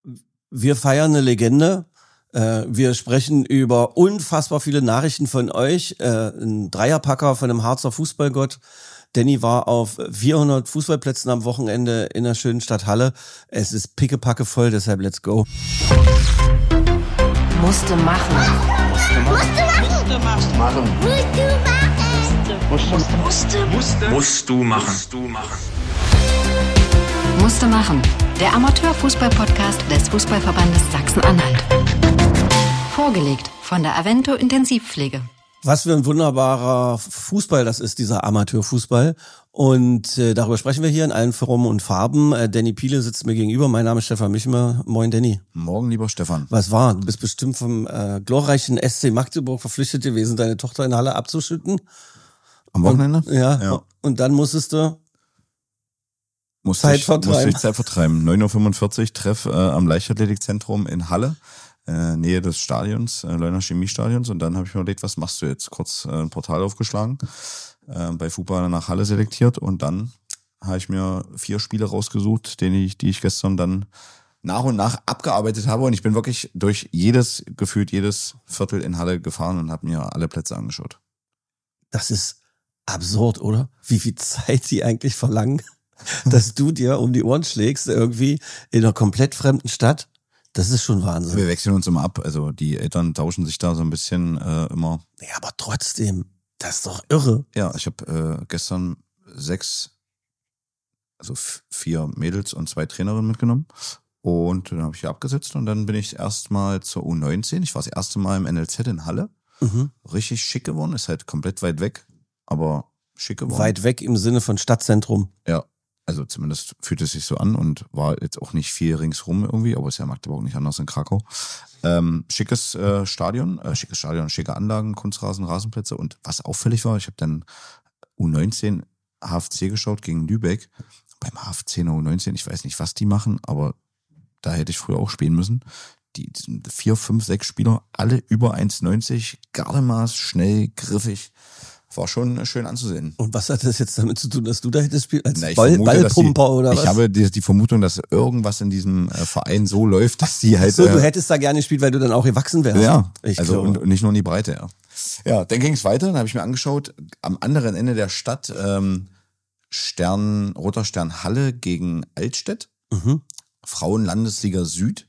Wir feiern eine Legende. Wir sprechen über unfassbar viele Nachrichten von euch. Ein Dreierpacker von einem Harzer Fußballgott. Danny war auf 400 Fußballplätzen am Wochenende in der schönen Stadt Halle. Es ist pickepacke voll, deshalb let's go. Musste machen. Musste machen. Der Amateurfußball-Podcast des Fußballverbandes Sachsen-Anhalt. Vorgelegt von der Avento Intensivpflege. Was für ein wunderbarer Fußball das ist, dieser Amateurfußball. Und darüber sprechen wir hier in allen Formen und Farben. Danny Piele sitzt mir gegenüber. Mein Name ist Stefan Michmer. Moin, Danny. Morgen, lieber Stefan. Was war? Du bist bestimmt vom glorreichen SC Magdeburg verpflichtet gewesen, deine Tochter in Halle abzuschütten. Am Wochenende? Ja. Und dann musstest du Zeit vertreiben. 9:45 Uhr, Treff am Leichtathletikzentrum in Halle. Nähe des Stadions, Leuner Chemiestadions, und dann habe ich mir überlegt, was machst du jetzt? Kurz ein Portal aufgeschlagen, bei FUPA nach Halle selektiert, und dann habe ich mir 4 Spiele rausgesucht, die ich gestern dann nach und nach abgearbeitet habe, und ich bin wirklich durch gefühlt jedes Viertel in Halle gefahren und habe mir alle Plätze angeschaut. Das ist absurd, oder? Wie viel Zeit sie eigentlich verlangen, dass du dir um die Ohren schlägst, irgendwie in einer komplett fremden Stadt. Das ist schon Wahnsinn. Wir wechseln uns immer ab. Also die Eltern tauschen sich da so ein bisschen immer. Ja, aber trotzdem, das ist doch irre. Ja, ich habe gestern 4 Mädels und 2 Trainerinnen mitgenommen. Und dann habe ich hier abgesetzt, und dann bin ich erstmal zur U19. Ich war das erste Mal im NLZ in Halle. Mhm. Richtig schick geworden. Ist halt komplett weit weg, aber schick geworden. Weit weg im Sinne von Stadtzentrum. Ja. Also zumindest fühlt es sich so an, und war jetzt auch nicht viel ringsrum irgendwie, aber ist ja Magdeburg nicht anders in Krakau. Schickes Stadion, schicke Anlagen, Kunstrasen, Rasenplätze, und was auffällig war, ich habe dann U19 HFC geschaut gegen Lübeck. Beim HFC in der U19, ich weiß nicht, was die machen, aber da hätte ich früher auch spielen müssen. Die 4, 5, 6 Spieler, alle über 1,90, Gardemaß, schnell, griffig. War schon schön anzusehen. Und was hat das jetzt damit zu tun, dass du da hättest spielen? Als Ballpumper oder was? Ich habe die Vermutung, dass irgendwas in diesem Verein so läuft, dass die halt... So, du hättest da gerne gespielt, weil du dann auch gewachsen wärst. Ja, und nicht nur in die Breite, ja. Ja, dann ging es weiter, dann habe ich mir angeschaut, am anderen Ende der Stadt Roter Stern Halle gegen Altstedt, Frauenlandesliga Süd,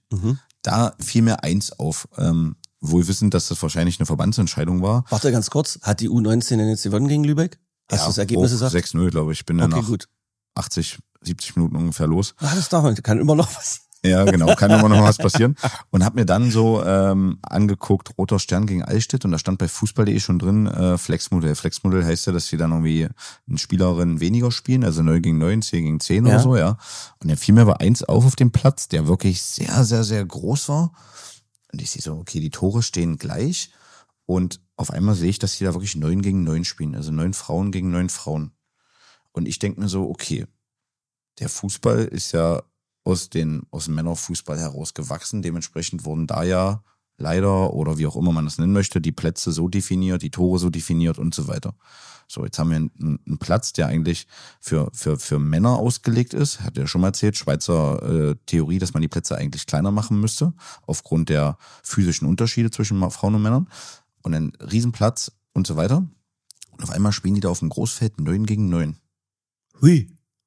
da fiel mir eins auf, wohl wissend, dass das wahrscheinlich eine Verbandsentscheidung war. Warte ganz kurz, hat die U19 denn jetzt gewonnen gegen Lübeck? Hast du das Ergebnis gesagt? 6-0, glaube ich. Bin dann nach 80, 70 Minuten ungefähr los. Das kann immer noch was. Ja, genau, kann immer noch was passieren. Und habe mir dann so angeguckt, Roter Stern gegen Altstedt, und da stand bei Fußball.de schon drin, Flexmodell. Flexmodell heißt ja, dass die dann irgendwie eine Spielerin weniger spielen, also 9 gegen 9, 10 gegen 10 oder so, ja. Und dann fiel mir aber eins auf dem Platz, der wirklich sehr, sehr, sehr groß war. Und ich sehe so, okay, die Tore stehen gleich, und auf einmal sehe ich, dass die da wirklich 9 gegen 9 spielen, also 9 Frauen gegen 9 Frauen. Und ich denke mir so, okay, der Fußball ist ja aus dem Männerfußball heraus gewachsen, dementsprechend wurden da ja leider, oder wie auch immer man das nennen möchte, die Plätze so definiert, die Tore so definiert und so weiter. So, jetzt haben wir einen Platz, der eigentlich für Männer ausgelegt ist. Hat ja schon mal erzählt, Schweizer Theorie, dass man die Plätze eigentlich kleiner machen müsste, aufgrund der physischen Unterschiede zwischen Frauen und Männern. Und ein Riesenplatz und so weiter. Und auf einmal spielen die da auf dem Großfeld 9 gegen 9. Hui.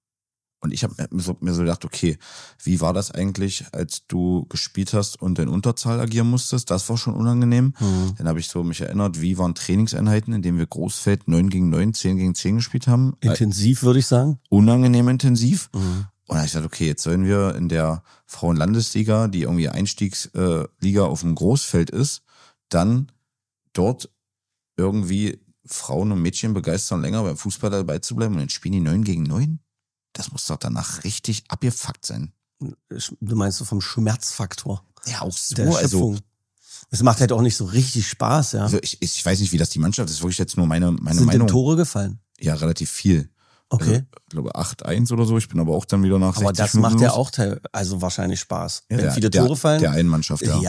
Und ich habe mir so gedacht, okay, wie war das eigentlich, als du gespielt hast und in Unterzahl agieren musstest? Das war schon unangenehm. Dann habe ich so mich erinnert, wie waren Trainingseinheiten, in denen wir Großfeld 9 gegen 9, 10 gegen 10 gespielt haben. Intensiv, würde ich sagen. Unangenehm intensiv. Und dann habe ich gesagt, okay, jetzt sollen wir in der Frauenlandesliga, die irgendwie Einstiegsliga auf dem Großfeld ist, dann dort irgendwie Frauen und Mädchen begeistern, länger beim Fußball dabei zu bleiben, und dann spielen die 9 gegen 9? Das muss doch danach richtig abgefuckt sein. Du meinst so vom Schmerzfaktor? Ja, auch so. Der Schöpfung. Es macht halt auch nicht so richtig Spaß, ja. Also ich weiß nicht, wie das die Mannschaft, das ist wirklich jetzt nur meine Sind Meinung. denn Tore gefallen? Ja, relativ viel. Okay. Also, ich glaube 8-1 oder so. Ich bin aber auch dann wieder nach 60 Minuten. Aber das macht ja auch wahrscheinlich Spaß. Ja, wenn viele Tore fallen. Der einen Mannschaft, ja.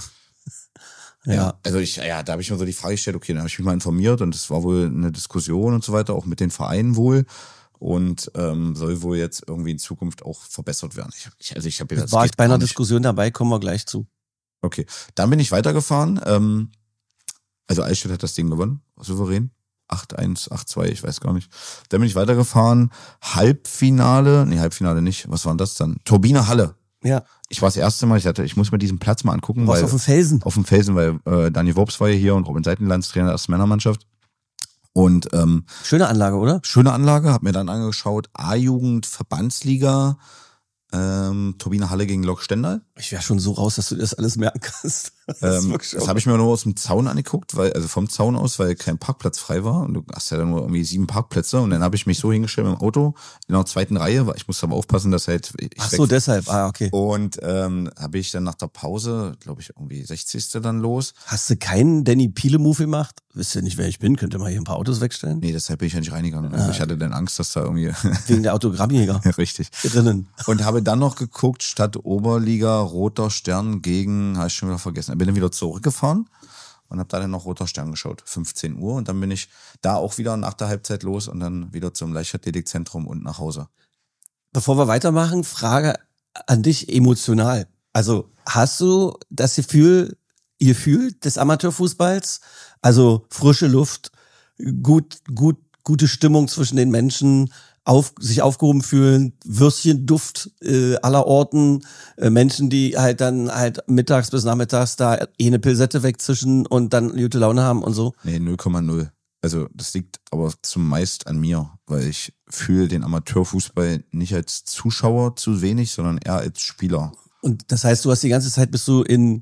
Ja. Also da habe ich mir so die Frage gestellt, okay, dann habe ich mich mal informiert, und es war wohl eine Diskussion und so weiter, auch mit den Vereinen wohl. und soll wohl jetzt irgendwie in Zukunft auch verbessert werden. Ich habe jetzt war ich bei einer Diskussion dabei, kommen wir gleich zu. Okay, dann bin ich weitergefahren. Also Eichstätt hat das Ding gewonnen, souverän. 8-1, 8-2, ich weiß gar nicht. Dann bin ich weitergefahren. Halbfinale nicht. Was war denn das dann? Turbine Halle. Ja. Ich war das erste Mal, ich muss mir diesen Platz mal angucken. Warst du auf dem Felsen? Auf dem Felsen, weil Daniel Worps war ja hier und Robin Seitenlands, Trainer der ersten Männermannschaft. Und schöne Anlage, oder? Schöne Anlage, hab mir dann angeschaut, A-Jugend, Verbandsliga, Turbine Halle gegen Lok Stendal. Ich wäre schon so raus, dass du das alles merken kannst. Das habe ich mir nur aus dem Zaun angeguckt, also vom Zaun aus, weil kein Parkplatz frei war. Und du hast ja dann nur irgendwie 7 Parkplätze. Und dann habe ich mich so hingestellt mit dem Auto in der zweiten Reihe, weil ich musste aber aufpassen, dass halt Ach so, deshalb. Okay. Und habe ich dann nach der Pause, glaube ich, irgendwie 60. dann los. Hast du keinen Danny Piele-Move gemacht? Wisst ihr nicht, wer ich bin? Könnt ihr mal hier ein paar Autos wegstellen? Nee, deshalb bin ich ja nicht reingegangen. Also ich hatte dann Angst, dass da irgendwie... Wegen der Autogrammjäger. Ja, richtig. Drinnen. Und habe dann noch geguckt, Stadt Oberliga, Roter Stern gegen, habe ich schon wieder vergessen. Bin dann wieder zurückgefahren und habe da dann noch Roter Stern geschaut, 15 Uhr. Und dann bin ich da auch wieder nach der Halbzeit los und dann wieder zum Leichtathletikzentrum und nach Hause. Bevor wir weitermachen, Frage an dich emotional. Also hast du das Gefühl des Amateurfußballs? Also frische Luft, gute Stimmung zwischen den Menschen, sich aufgehoben fühlen, Würstchenduft aller Orten, Menschen, die halt dann halt mittags bis nachmittags da eine Pilsette wegzischen und dann gute Laune haben und so? Nee, 0,0. Also das liegt aber zumeist an mir, weil ich fühle den Amateurfußball nicht als Zuschauer zu wenig, sondern eher als Spieler. Und das heißt, du hast die ganze Zeit bist du in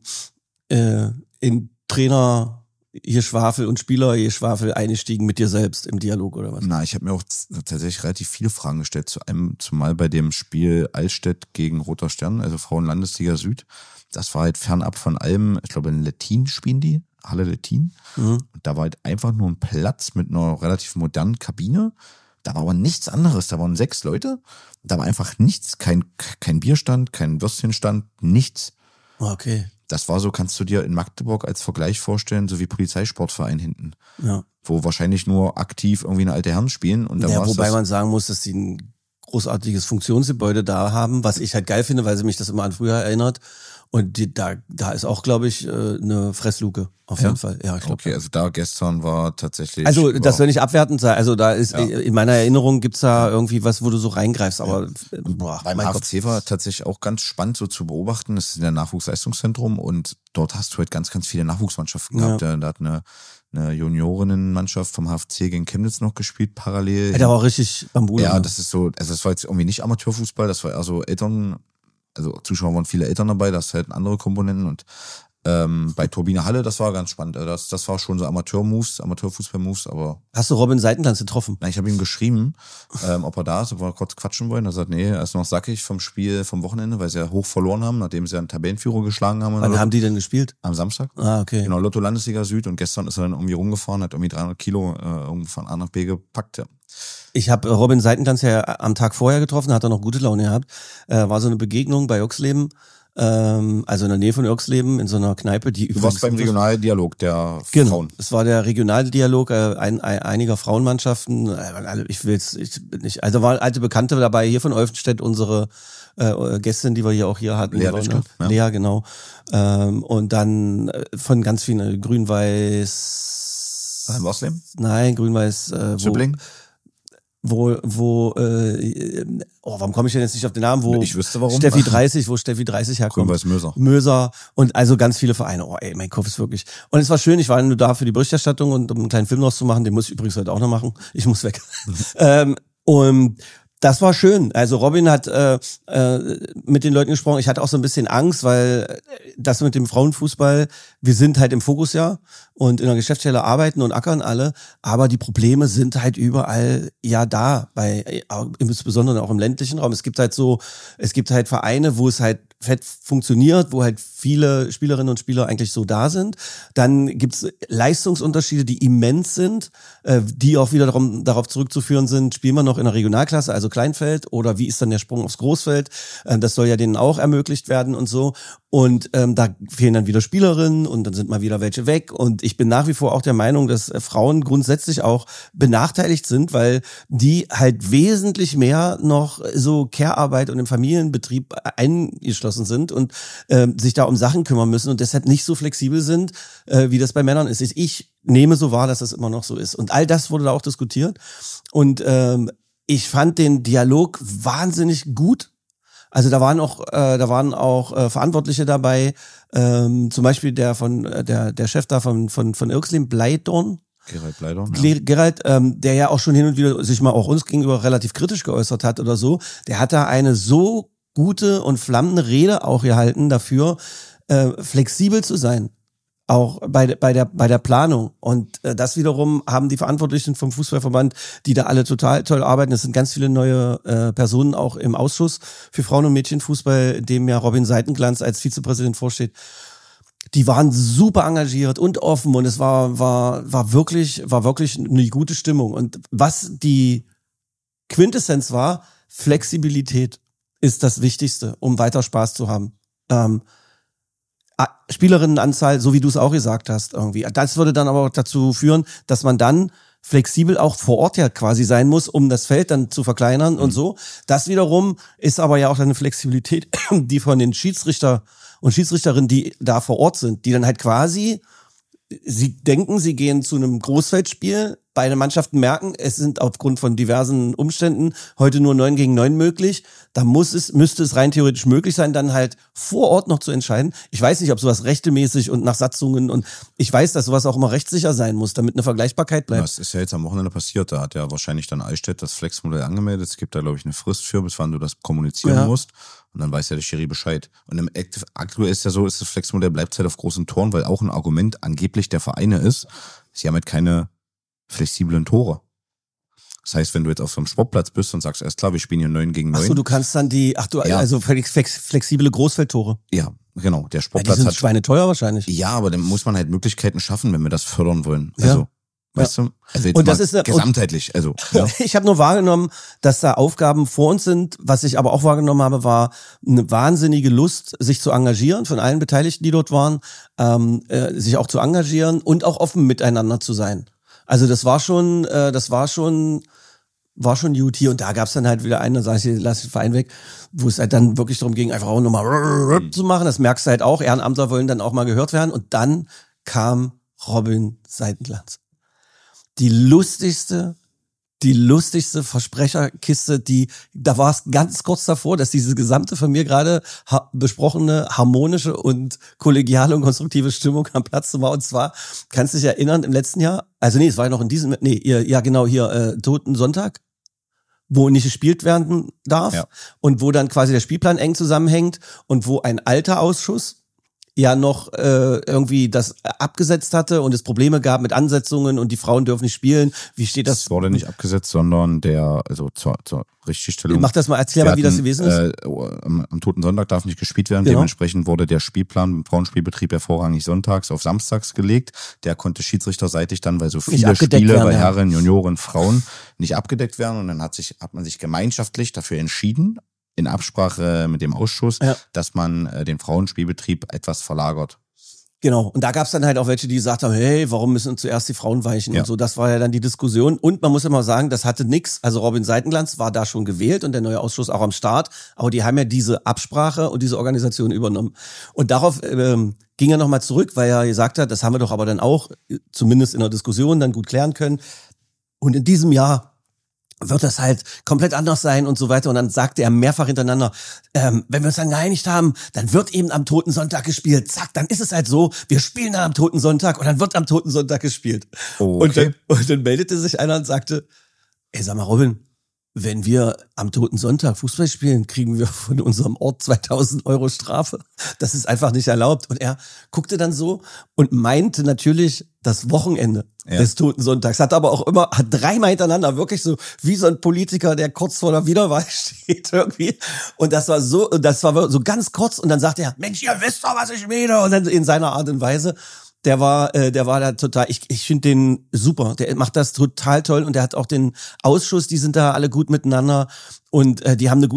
Trainer Geschwafel und Spielergeschwafel eingestiegen mit dir selbst im Dialog oder was? Na, ich habe mir auch tatsächlich relativ viele Fragen gestellt, zumal bei dem Spiel Eichstätt gegen Roter Stern, also Frauen-Landesliga Süd. Das war halt fernab von allem, ich glaube in Lettin spielen die, Halle Lettin. Und da war halt einfach nur ein Platz mit einer relativ modernen Kabine. Da war aber nichts anderes, da waren 6 Leute. Da war einfach nichts, kein Bierstand, kein Würstchenstand, nichts. Okay. Das war so, kannst du dir in Magdeburg als Vergleich vorstellen, so wie Polizeisportverein hinten. Ja. Wo wahrscheinlich nur aktiv irgendwie eine alte Herren spielen. Und dann ja, wobei man sagen muss, dass die ein großartiges Funktionsgebäude da haben, was ich halt geil finde, weil sie mich das immer an früher erinnert. Und da ist auch, glaube ich, eine Fressluke. Auf jeden Fall. Ja, ich glaube. Okay, also da gestern war tatsächlich... Also das soll nicht abwertend sein. Also da ist, in meiner Erinnerung gibt's da irgendwie was, wo du so reingreifst. Aber beim HFC war tatsächlich auch ganz spannend so zu beobachten. Das ist ein Nachwuchsleistungszentrum und dort hast du halt ganz, ganz viele Nachwuchsmannschaften gehabt. Da hat eine Juniorinnenmannschaft vom HFC gegen Chemnitz noch gespielt, parallel. Der war auch richtig Bambule. Ja, das ist so, also das war jetzt irgendwie nicht Amateurfußball, das war eher so also Zuschauer waren viele Eltern dabei, das halt andere Komponenten und bei Turbine Halle, das war ganz spannend. Das war schon so Amateurfußball-Moves, aber... Hast du Robin Seitenlands getroffen? Nein, ich habe ihm geschrieben, ob er da ist, ob wir kurz quatschen wollen. Er sagt, nee, er ist noch sackig vom Spiel vom Wochenende, weil sie ja hoch verloren haben, nachdem sie einen Tabellenführer geschlagen haben. Wann haben die denn gespielt? Am Samstag. Ah, okay. Genau, Lotto Landesliga Süd und gestern ist er dann irgendwie rumgefahren, hat irgendwie 300 Kilo irgendwie von A nach B gepackt, ja. Ich habe Robin Seitenlands ja am Tag vorher getroffen, hat er noch gute Laune gehabt. War so eine Begegnung bei Oxleben, also in der Nähe von Oxleben, in so einer Kneipe, die Du warst beim Regionaldialog der Frauen. Genau, es war der Regionaldialog einiger Frauenmannschaften. Also waren alte Bekannte dabei, hier von Olfenstedt, unsere Gästin, die wir hier auch hier hatten. Lea Lischke, ja. Lea, genau. Und dann von ganz vielen Grün-Weiß... Waslem? Nein, Grün-Weiß... Schübling? Warum komme ich denn jetzt nicht auf den Namen? Ich wüsste warum. Steffi 30 herkommt. Grün-Weiß Möser und also ganz viele Vereine. Oh ey, mein Kopf ist wirklich. Und es war schön, ich war nur da für die Berichterstattung und um einen kleinen Film noch zu machen, den muss ich übrigens heute auch noch machen. Ich muss weg. Und das war schön. Also Robin hat mit den Leuten gesprochen. Ich hatte auch so ein bisschen Angst, weil das mit dem Frauenfußball, wir sind halt im Fokus ja und in der Geschäftsstelle arbeiten und ackern alle, aber die Probleme sind halt überall ja da, insbesondere auch im ländlichen Raum. Es gibt halt Vereine, wo es halt fett funktioniert, wo halt viele Spielerinnen und Spieler eigentlich so da sind. Dann gibt's Leistungsunterschiede, die immens sind, die auch wieder darauf zurückzuführen sind, spielen wir noch in der Regionalklasse, also Kleinfeld, oder wie ist dann der Sprung aufs Großfeld? Das soll ja denen auch ermöglicht werden und so. Und da fehlen dann wieder Spielerinnen und dann sind mal wieder welche weg. Und ich bin nach wie vor auch der Meinung, dass Frauen grundsätzlich auch benachteiligt sind, weil die halt wesentlich mehr noch so Care-Arbeit und im Familienbetrieb eingeschlossen sind und sich da um Sachen kümmern müssen und deshalb nicht so flexibel sind, wie das bei Männern ist. Ich nehme so wahr, dass das immer noch so ist. Und all das wurde da auch diskutiert. Und ich fand den Dialog wahnsinnig gut. Also da waren auch Verantwortliche dabei, zum Beispiel der Chef da von Irxlim, Bleidorn. Gerald Bleidorn. Ja. Gerald, der ja auch schon hin und wieder sich mal auch uns gegenüber relativ kritisch geäußert hat oder so, der hat da eine so gute und flammende Rede auch gehalten dafür, flexibel zu sein. Auch bei der Planung. Und das wiederum haben die Verantwortlichen vom Fußballverband, die da alle total toll arbeiten. Es sind ganz viele neue Personen auch im Ausschuss für Frauen- und Mädchenfußball, dem ja Robin Seitenglanz als Vizepräsident vorsteht. Die waren super engagiert und offen und es war wirklich eine gute Stimmung. Und was die Quintessenz war, Flexibilität ist das Wichtigste, um weiter Spaß zu haben. Spielerinnenanzahl, so wie du es auch gesagt hast, irgendwie. Das würde dann aber auch dazu führen, dass man dann flexibel auch vor Ort ja quasi sein muss, um das Feld dann zu verkleinern und so. Das wiederum ist aber ja auch eine Flexibilität, die von den Schiedsrichter und Schiedsrichterinnen, die da vor Ort sind, die dann halt quasi, sie denken, sie gehen zu einem Großfeldspiel, beide Mannschaften merken, es sind aufgrund von diversen Umständen heute nur 9 gegen 9 möglich. Da müsste es rein theoretisch möglich sein, dann halt vor Ort noch zu entscheiden. Ich weiß nicht, ob sowas rechtemäßig und nach Satzungen und ich weiß, dass sowas auch immer rechtssicher sein muss, damit eine Vergleichbarkeit bleibt. Das ist ja jetzt am Wochenende passiert. Da hat ja wahrscheinlich dann Eichstätt das Flexmodell angemeldet. Es gibt da, glaube ich, eine Frist für, bis wann du das kommunizieren musst. Und dann weiß ja der Schiri Bescheid. Und im aktuell ist ja so, ist das Flexmodell bleibt halt auf großen Toren, weil auch ein Argument angeblich der Vereine ist, sie haben halt keine flexiblen Tore. Das heißt, wenn du jetzt auf so einem Sportplatz bist und sagst, erst klar, wir spielen hier 9 gegen 9. Ach so, du kannst dann also flexible Großfeldtore. Ja, genau. Der Ja, Sportplatz die sind hat schweineteuer wahrscheinlich. Ja, aber dann muss man halt Möglichkeiten schaffen, wenn wir das fördern wollen. Ja. Also, weißt du? Also jetzt Und das mal ist gesamtheitlich. Also, ja. Ich habe nur wahrgenommen, dass da Aufgaben vor uns sind. Was ich aber auch wahrgenommen habe, war eine wahnsinnige Lust, sich zu engagieren von allen Beteiligten, die dort waren, sich auch zu engagieren und auch offen miteinander zu sein. Also das war schon gut hier und da gab's dann halt wieder einen, dann sag ich, lass den Verein weg, wo es halt dann wirklich darum ging, einfach auch nochmal zu machen. Das merkst du halt auch, Ehrenamtler wollen dann auch mal gehört werden und dann kam Robin Seitenglanz. Die lustigste Versprecherkiste, da war es ganz kurz davor, dass diese gesamte von mir gerade besprochene harmonische und kollegiale und konstruktive Stimmung am Platz war. Und zwar, kannst du dich erinnern, im letzten Jahr, es war ja noch in diesem, Toten Sonntag, wo nicht gespielt werden darf und wo dann quasi der Spielplan eng zusammenhängt und wo ein alter Ausschuss ja noch irgendwie das abgesetzt hatte und es Probleme gab mit Ansetzungen und die Frauen dürfen nicht spielen. Wie steht das? Es wurde nicht abgesetzt, sondern zur Richtigstellung. Mach das mal, erzähl mal, wie das gewesen ist. Am Toten Sonntag darf nicht gespielt werden. Genau. Dementsprechend wurde der Spielplan im Frauenspielbetrieb ja vorrangig sonntags auf samstags gelegt. Der konnte schiedsrichterseitig dann, weil so viele Spiele bei Herren, Junioren, Frauen nicht abgedeckt werden. Und dann hat man sich gemeinschaftlich dafür entschieden, in Absprache mit dem Ausschuss, dass man den Frauenspielbetrieb etwas verlagert. Genau. Und da gab es dann halt auch welche, die gesagt haben, hey, warum müssen zuerst die Frauen weichen und so. Das war ja dann die Diskussion. Und man muss ja mal sagen, das hatte nix. Also Robin Seitenglanz war da schon gewählt und der neue Ausschuss auch am Start. Aber die haben ja diese Absprache und diese Organisation übernommen. Und darauf ging er nochmal zurück, weil er gesagt hat, das haben wir doch aber dann auch, zumindest in der Diskussion, dann gut klären können. Und in diesem Jahr wird das halt komplett anders sein und so weiter. Und dann sagte er mehrfach hintereinander, wenn wir uns dann geeinigt haben, dann wird eben am Toten Sonntag gespielt. Zack, dann ist es halt so, wir spielen dann am Toten Sonntag und dann wird am Toten Sonntag gespielt. Okay. Und dann meldete sich einer und sagte, ey, sag mal, Robin, wenn wir am Toten Sonntag Fußball spielen, kriegen wir von unserem Ort 2000 € Strafe. Das ist einfach nicht erlaubt. Und er guckte dann so und meinte natürlich das Wochenende des Toten Sonntags. Hat dreimal hintereinander wirklich so wie so ein Politiker, der kurz vor der Wiederwahl steht irgendwie. Und das war so ganz kurz. Und dann sagte er, Mensch, ihr wisst doch, was ich meine. Und dann in seiner Art und Weise. Der war da total, ich finde den super, der macht das total toll und der hat auch den Ausschuss, die sind da alle gut miteinander und die haben eine gute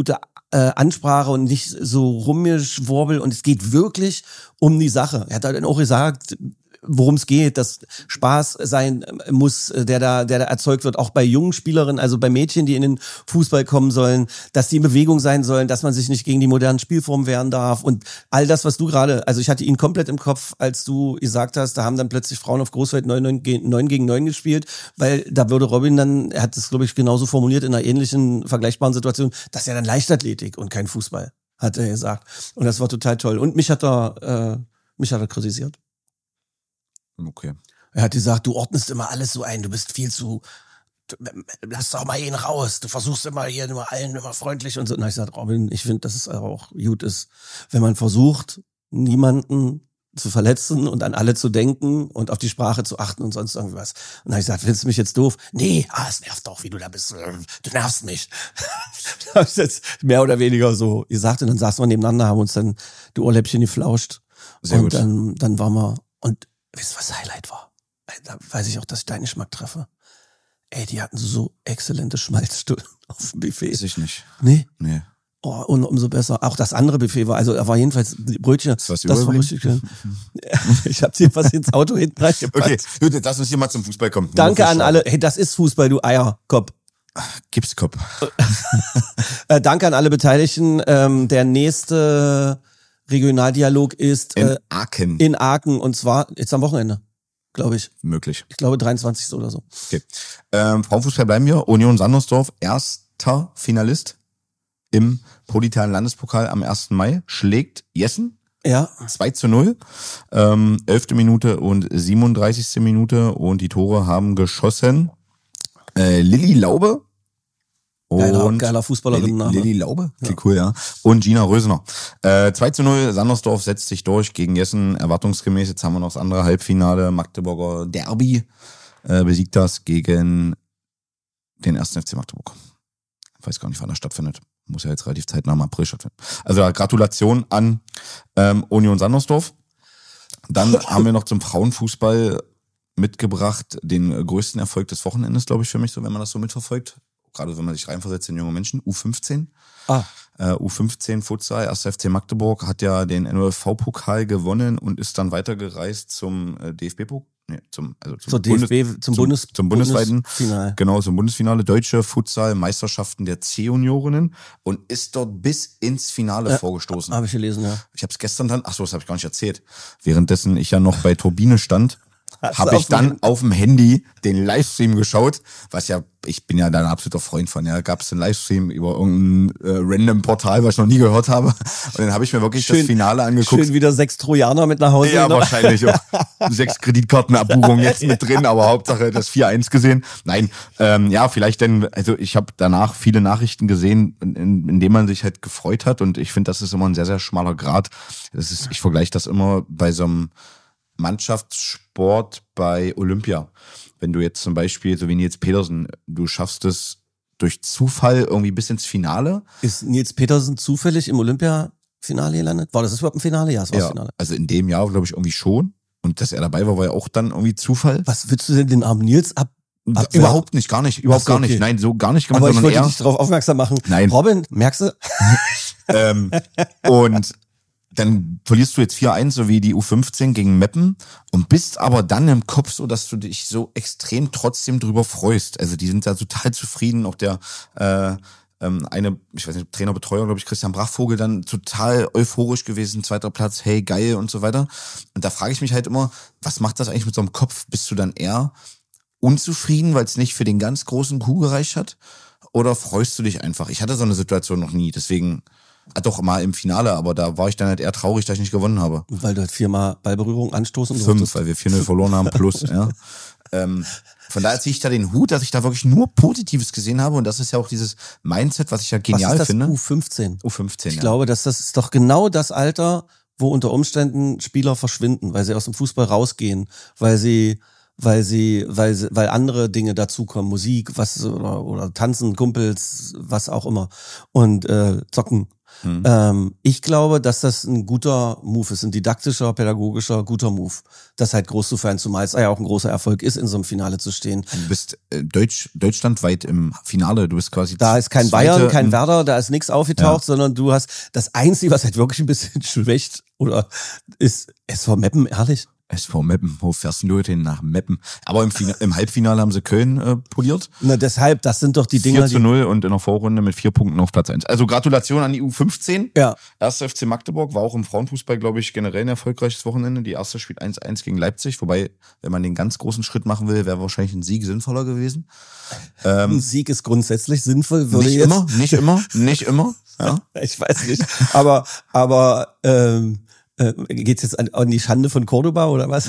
Ansprache und nicht so rumgeschwurbel und es geht wirklich um die Sache. Er hat dann auch gesagt, worum es geht, dass Spaß sein muss, der da erzeugt wird, auch bei jungen Spielerinnen, also bei Mädchen, die in den Fußball kommen sollen, dass die in Bewegung sein sollen, dass man sich nicht gegen die modernen Spielformen wehren darf und all das, was du gerade, also ich hatte ihn komplett im Kopf, als du gesagt hast, da haben dann plötzlich Frauen auf Großfeld 9 gegen 9 gespielt, weil da würde Robin dann, er hat das glaube ich genauso formuliert in einer ähnlichen, vergleichbaren Situation, das ist ja dann Leichtathletik und kein Fußball, hat er gesagt. Und das war total toll. Und mich hat er kritisiert. Okay. Er hat gesagt, du ordnest immer alles so ein, du bist viel zu, lass doch mal ihn raus, du versuchst immer hier immer allen immer freundlich und so. Und dann hab ich gesagt, Robin, ich finde, dass es auch gut ist, wenn man versucht, niemanden zu verletzen und an alle zu denken und auf die Sprache zu achten und sonst irgendwas. Und dann habe ich gesagt, findest du mich jetzt doof? Nee, es nervt doch, wie du da bist. Du nervst mich. Da habe ich jetzt mehr oder weniger so gesagt und dann saßen wir nebeneinander, haben uns dann die Ohrläppchen geflauscht. Sehr und gut. Dann waren wir, und wisst ihr, was Highlight war? Da weiß ich auch, dass ich deinen Geschmack treffe. Ey, die hatten so exzellente Schmalzstullen auf dem Buffet. Weiß ich nicht. Nee? Nee. Oh, und umso besser. Auch das andere Buffet war, also da war jedenfalls die Brötchen. Was Das war richtig schön. Ich hab dir was ins Auto hinten reingepackt. Okay, gut, lass uns hier mal zum Fußball kommen. Danke an alle. Hey, das ist Fußball, du Eierkopf. Gipskopf. Danke an alle Beteiligten. Der nächste Regionaldialog ist In Aachen. in Aachen und zwar jetzt am Wochenende, glaube ich. Möglich. Ich glaube 23. oder so. Okay. Frauenfußball bleiben wir. Union Sandersdorf, erster Finalist im Politalen Landespokal am 1. Mai, schlägt Jessen Ja. 2:0. 11. Minute und 37. Minute und die Tore haben geschossen Lilly Laube und Geiler Fußballerin-Name. Lilly Laube? Okay, cool, ja. Und Gina Rösener. 2:0, Sandersdorf setzt sich durch gegen Jessen, erwartungsgemäß. Jetzt haben wir noch das andere Halbfinale, Magdeburger Derby, besiegt das gegen den 1. FC Magdeburg. Ich weiß gar nicht, wann das stattfindet. Muss ja jetzt relativ zeitnah im April stattfinden. Also Gratulation an Union Sandersdorf. Dann haben wir noch zum Frauenfußball mitgebracht den größten Erfolg des Wochenendes, glaube ich, für mich, so wenn man das so mitverfolgt. Gerade wenn man sich reinversetzt in junge Menschen. U15. U15 Futsal, 1. FC Magdeburg hat ja den NOFV-Pokal gewonnen und ist dann weitergereist zum DFB-Pokal. Nee, zum bundesweiten Finale. Genau, zum Bundesfinale Deutsche Futsal-Meisterschaften der C-Juniorinnen und ist dort bis ins Finale vorgestoßen. Habe ich gelesen, ja. Ich habe es gestern dann, das habe ich gar nicht erzählt. Währenddessen ich ja noch bei Turbine stand, habe ich dann auf dem Handy den Livestream geschaut, was ja, ich bin ja da ein absoluter Freund von, ja, gab es einen Livestream über irgendein random Portal, was ich noch nie gehört habe. Und dann habe ich mir wirklich das Finale angeguckt. Schön wieder 6 Trojaner mit nach Hause. Ja, genommen. wahrscheinlich auch 6 Kreditkartenabbuchungen jetzt mit drin, aber Hauptsache das 4:1 gesehen. Nein, ja, vielleicht denn, also ich habe danach viele Nachrichten gesehen, in denen man sich halt gefreut hat und ich finde, das ist immer ein sehr, sehr schmaler Grat. Ich vergleiche das immer bei so einem Mannschaftssport bei Olympia. Wenn du jetzt zum Beispiel, so wie Nils Petersen, du schaffst es durch Zufall irgendwie bis ins Finale. Ist Nils Petersen zufällig im Olympiafinale gelandet? War das überhaupt ein Finale? Ja, es war das Finale. Also in dem Jahr, glaube ich, irgendwie schon. Und dass er dabei war, war ja auch dann irgendwie Zufall. Was willst du denn den armen Nils ab? Überhaupt nicht, gar nicht, überhaupt gar nicht. Nein, so gar nicht gemacht, aber ich sondern wollte dich darauf aufmerksam machen. Nein. Robin, merkst du? Und dann verlierst du jetzt 4:1, so wie die U15 gegen Meppen und bist aber dann im Kopf so, dass du dich so extrem trotzdem drüber freust. Also die sind da total zufrieden. Auch der ich weiß nicht, Trainerbetreuer, glaube ich, Christian Brachvogel, dann total euphorisch gewesen, 2. Platz, hey, geil und so weiter. Und da frage ich mich halt immer, was macht das eigentlich mit so einem Kopf? Bist du dann eher unzufrieden, weil es nicht für den ganz großen Coup gereicht hat? Oder freust du dich einfach? Ich hatte so eine Situation noch nie, deswegen... Doch mal im Finale, aber da war ich dann halt eher traurig, dass ich nicht gewonnen habe. Weil du halt 4-mal Ballberührung anstoßen 5, weil wir 4:0 verloren haben, plus, ja. Von daher ziehe ich da den Hut, dass ich da wirklich nur Positives gesehen habe und das ist ja auch dieses Mindset, was ich ja genial finde. U15. U15, Ich glaube, dass das ist doch genau das Alter, wo unter Umständen Spieler verschwinden, weil sie aus dem Fußball rausgehen, weil sie weil andere Dinge dazukommen, Musik, oder Tanzen, Kumpels, was auch immer und zocken. Ich glaube, dass das ein guter Move ist, ein didaktischer, pädagogischer, guter Move, das halt groß zu feiern, zumal es ja auch ein großer Erfolg ist, in so einem Finale zu stehen. Du bist deutschlandweit im Finale, du bist quasi... Da ist kein Bayern, kein Werder, da ist nichts aufgetaucht, sondern du hast das Einzige, was halt wirklich ein bisschen schwächt, oder ist SV Meppen, ehrlich? SV Meppen, wo fährst du hin? Nach Meppen. Aber im Halbfinale haben sie Köln poliert. Na deshalb, das sind doch die Dinger, 4:0 und in der Vorrunde mit 4 Punkten auf Platz 1. Also Gratulation an die U15. Ja. 1. FC Magdeburg war auch im Frauenfußball, glaube ich, generell ein erfolgreiches Wochenende. Die erste spielt 1-1 gegen Leipzig. Wobei, wenn man den ganz großen Schritt machen will, wäre wahrscheinlich ein Sieg sinnvoller gewesen. Ein Sieg ist grundsätzlich sinnvoll. Nicht immer. Ja. Ich weiß nicht. Aber geht's jetzt an die Schande von Cordoba oder was?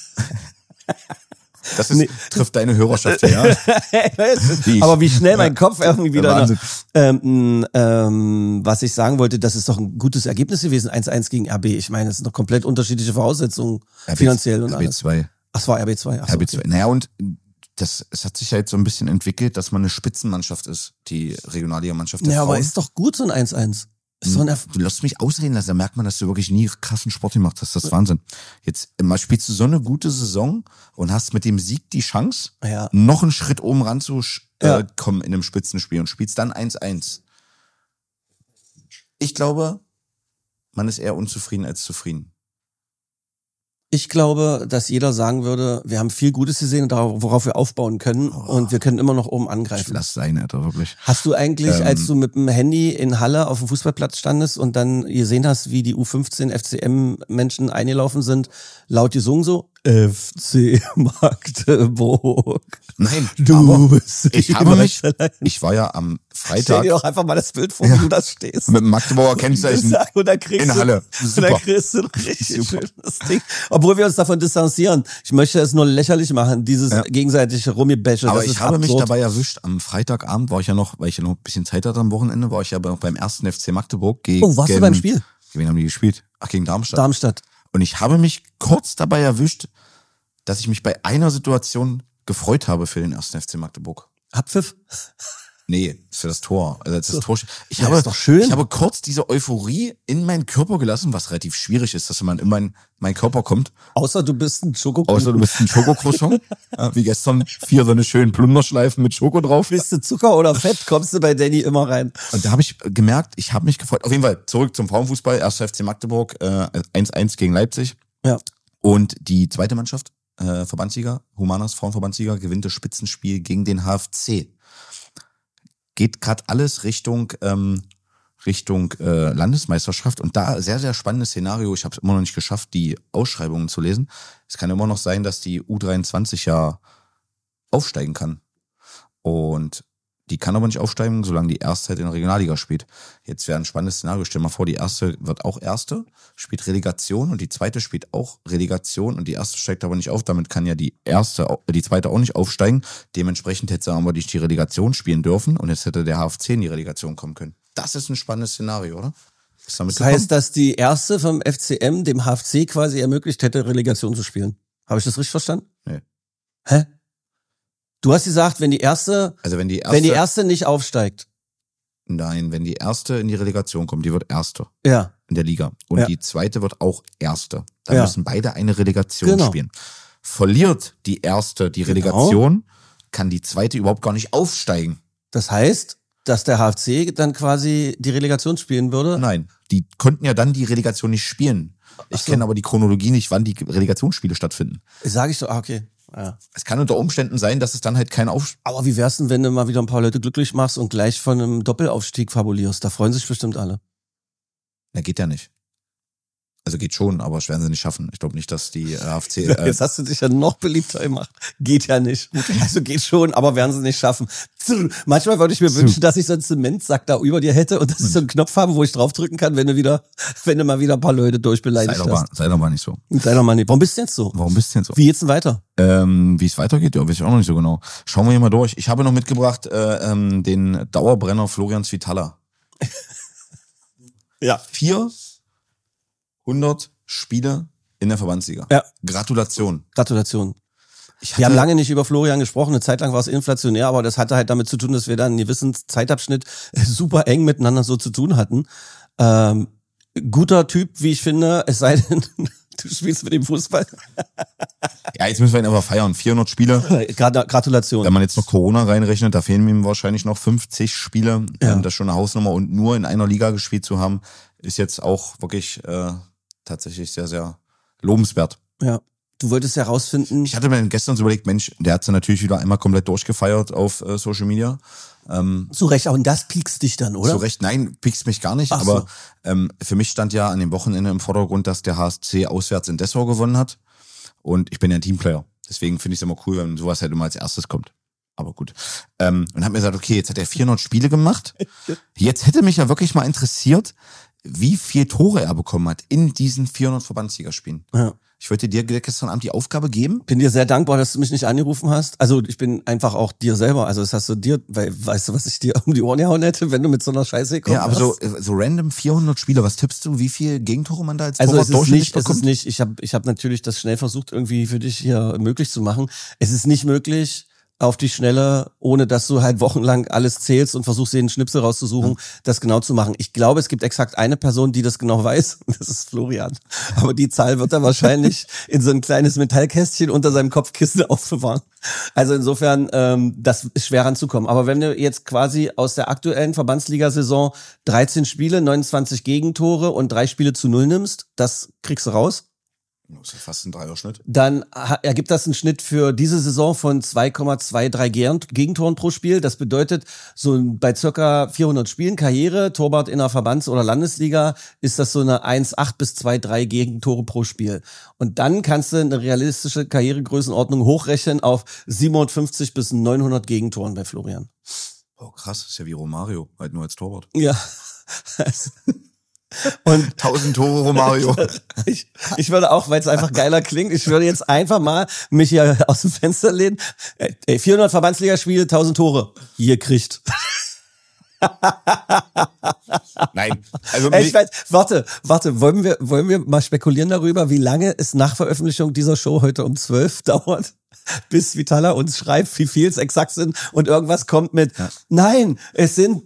Das ist, trifft deine Hörerschaft ja. Aber wie schnell mein Kopf irgendwie wieder... Wahnsinn. Was ich sagen wollte, das ist doch ein gutes Ergebnis gewesen, 1-1 gegen RB. Ich meine, es sind doch komplett unterschiedliche Voraussetzungen, finanziell und alles. RB2. Ach, es war RB2. Ach so, RB2. Okay. Naja, und es hat sich halt so ein bisschen entwickelt, dass man eine Spitzenmannschaft ist, die Regionalliga-Mannschaft der Frauen. Aber ist doch gut, so ein 1-1. Du lässt mich ausreden lassen, da merkt man, dass du wirklich nie krassen Sport gemacht hast. Das ist Wahnsinn. Jetzt mal spielst du so eine gute Saison und hast mit dem Sieg die Chance, noch einen Schritt oben ran zu kommen in einem Spitzenspiel und spielst dann 1-1. Ich glaube, man ist eher unzufrieden als zufrieden. Ich glaube, dass jeder sagen würde, wir haben viel Gutes gesehen, worauf wir aufbauen können und wir können immer noch oben angreifen. Lass sein, Alter, wirklich. Hast du eigentlich, als du mit dem Handy in Halle auf dem Fußballplatz standest und dann gesehen hast, wie die U15 FCM-Menschen eingelaufen sind, laut gesungen so, FC Magdeburg. Nein, du bist ich war ja am Freitag. Stell dir doch einfach mal das Bild vor, wie du das stehst. Mit dem Magdeburger Kennzeichen in Halle. Super. Und dann kriegst du ein richtig schönes Ding. Obwohl wir uns davon distanzieren. Ich möchte es nur lächerlich machen, dieses gegenseitige Rumgebäsche. Aber ich habe mich dabei erwischt. Am Freitagabend war ich ja noch, weil ich ja noch ein bisschen Zeit hatte am Wochenende, war ich ja noch beim 1. FC Magdeburg gegen... Oh, warst du beim Spiel? Wen haben die gespielt? Ach, gegen Darmstadt. Darmstadt. Und ich habe mich kurz dabei erwischt, dass ich mich bei einer Situation gefreut habe für den 1. FC Magdeburg. Abpfiff? Nee, für das Tor. Also das Tor. Ich habe kurz diese Euphorie in meinen Körper gelassen, was relativ schwierig ist, dass man in meinen Körper kommt. Außer du bist ein Schokokroissant. Wie gestern 4 so eine schönen Plunderschleifen mit Schoko drauf. Bist du Zucker oder Fett, kommst du bei Danny immer rein. Und da habe ich gemerkt, ich habe mich gefreut. Auf jeden Fall zurück zum Frauenfußball. 1. FC Magdeburg, 1-1 gegen Leipzig. Ja. Und die zweite Mannschaft, Verbandsliga, Humanas Frauenverbandsliga, gewinnt das Spitzenspiel gegen den HFC. Geht gerade alles Richtung Landesmeisterschaft und da sehr, sehr spannendes Szenario. Ich habe es immer noch nicht geschafft, die Ausschreibungen zu lesen. Es kann immer noch sein, dass die U23 ja aufsteigen kann. Und die kann aber nicht aufsteigen, solange die erste halt in der Regionalliga spielt. Jetzt wäre ein spannendes Szenario. Stell dir mal vor, die erste wird auch Erste, spielt Relegation und die zweite spielt auch Relegation und die erste steigt aber nicht auf. Damit kann ja die zweite auch nicht aufsteigen. Dementsprechend hätte sie aber nicht die Relegation spielen dürfen und jetzt hätte der HFC in die Relegation kommen können. Das ist ein spannendes Szenario, oder? Das heißt, dass die erste vom FCM dem HFC quasi ermöglicht hätte, Relegation zu spielen. Habe ich das richtig verstanden? Nee. Hä? Du hast gesagt, wenn die erste nicht aufsteigt. Nein, wenn die erste in die Relegation kommt, die wird Erste. Ja. In der Liga. Und die zweite wird auch Erste. Dann müssen beide eine Relegation spielen. Verliert die erste die Relegation, kann die zweite überhaupt gar nicht aufsteigen. Das heißt, dass der HFC dann quasi die Relegation spielen würde? Nein, die konnten ja dann die Relegation nicht spielen. Ich kenne aber die Chronologie nicht, wann die Relegationsspiele stattfinden. Sag ich so, okay. Ja. Es kann unter Umständen sein, dass es dann halt kein Aber wie wär's denn, wenn du mal wieder ein paar Leute glücklich machst und gleich von einem Doppelaufstieg fabulierst? Da freuen sich bestimmt alle. Na, geht ja nicht. Also geht schon, aber das werden sie nicht schaffen. Ich glaube nicht, dass die HFC... Jetzt hast du dich ja noch beliebter gemacht. Geht ja nicht. Also geht schon, aber werden sie nicht schaffen. Manchmal würde ich mir wünschen, dass ich so einen Zementsack da über dir hätte und dass ich so einen Knopf habe, wo ich draufdrücken kann, wenn du mal wieder ein paar Leute durchbeleidigt hast. Sei doch mal nicht so. Sei doch mal nicht. Warum bist du jetzt so? Wie geht's denn weiter? Wie es weitergeht, ja, weiß ich auch noch nicht so genau. Schauen wir hier mal durch. Ich habe noch mitgebracht den Dauerbrenner Florian Svitala. Ja. 400 Spiele in der Verbandsliga. Ja. Gratulation. Wir haben lange nicht über Florian gesprochen, eine Zeit lang war es inflationär, aber das hatte halt damit zu tun, dass wir dann einen gewissen Zeitabschnitt super eng miteinander so zu tun hatten. Guter Typ, wie ich finde, es sei denn, du spielst mit dem Fußball. Ja, jetzt müssen wir ihn aber feiern. 400 Spiele. Gratulation. Wenn man jetzt noch Corona reinrechnet, da fehlen ihm wahrscheinlich noch 50 Spiele. Ja. Das ist schon eine Hausnummer. Und nur in einer Liga gespielt zu haben, ist jetzt auch wirklich tatsächlich sehr, sehr lobenswert. Ja. Du wolltest herausfinden. Ich hatte mir gestern so überlegt, Mensch, der hat sie natürlich wieder einmal komplett durchgefeiert auf Social Media. Zu Recht, auch und das piekst dich dann, oder? Zu Recht, nein, piekst mich gar nicht. Ach aber für mich stand ja an dem Wochenende im Vordergrund, dass der HSC auswärts in Dessau gewonnen hat. Und ich bin ja ein Teamplayer. Deswegen finde ich es immer cool, wenn sowas halt immer als erstes kommt. Aber gut. Und hab mir gesagt, okay, jetzt hat er 400 Spiele gemacht. Jetzt hätte mich ja wirklich mal interessiert, wie viel Tore er bekommen hat in diesen 400 Verbandsligaspielen. Ja. Ich wollte dir gestern Abend die Aufgabe geben. Bin dir sehr dankbar, dass du mich nicht angerufen hast. Also ich bin einfach auch dir selber. Also das hast du dir, weil weißt du, was ich dir um die Ohren gehauen hätte, wenn du mit so einer Scheiße kommst. Ja, aber so random 400 Spiele. Was tippst du? Wie viel Gegentore man da als Torwart also durchschnittlich es bekommt? ist nicht. Ich hab natürlich das schnell versucht, irgendwie für dich hier möglich zu machen. Es ist nicht möglich, auf die Schnelle, ohne dass du halt wochenlang alles zählst und versuchst, den Schnipsel rauszusuchen, das genau zu machen. Ich glaube, es gibt exakt eine Person, die das genau weiß. Das ist Florian. Aber die Zahl wird er wahrscheinlich in so ein kleines Metallkästchen unter seinem Kopfkissen aufbewahren. Also insofern, das ist schwer ranzukommen. Aber wenn du jetzt quasi aus der aktuellen Verbandsliga-Saison 13 Spiele, 29 Gegentore und 3 Spiele zu 0 nimmst, das kriegst du raus. Das ist ja fast ein Dreierschnitt. Dann ergibt das einen Schnitt für diese Saison von 2,23 Gegentoren pro Spiel. Das bedeutet, so bei circa 400 Spielen Karriere, Torwart in der Verbands- oder Landesliga, ist das so eine 1,8 bis 2,3 Gegentore pro Spiel. Und dann kannst du eine realistische Karrieregrößenordnung hochrechnen auf 750 bis 900 Gegentoren bei Florian. Oh krass, ist ja wie Romario, halt nur als Torwart. Ja. Und 1000 Tore Romario. Ich würde auch, weil es einfach geiler klingt, ich würde jetzt einfach mal mich hier aus dem Fenster lehnen. 400 Verbandsligaspiele, 1000 Tore. Ihr kriegt. Nein. Also Ich weiß, warte, wollen wir mal spekulieren darüber, wie lange es nach Veröffentlichung dieser Show heute um 12 dauert? Bis Vitala uns schreibt, wie viel es exakt sind und irgendwas kommt mit, nein, es sind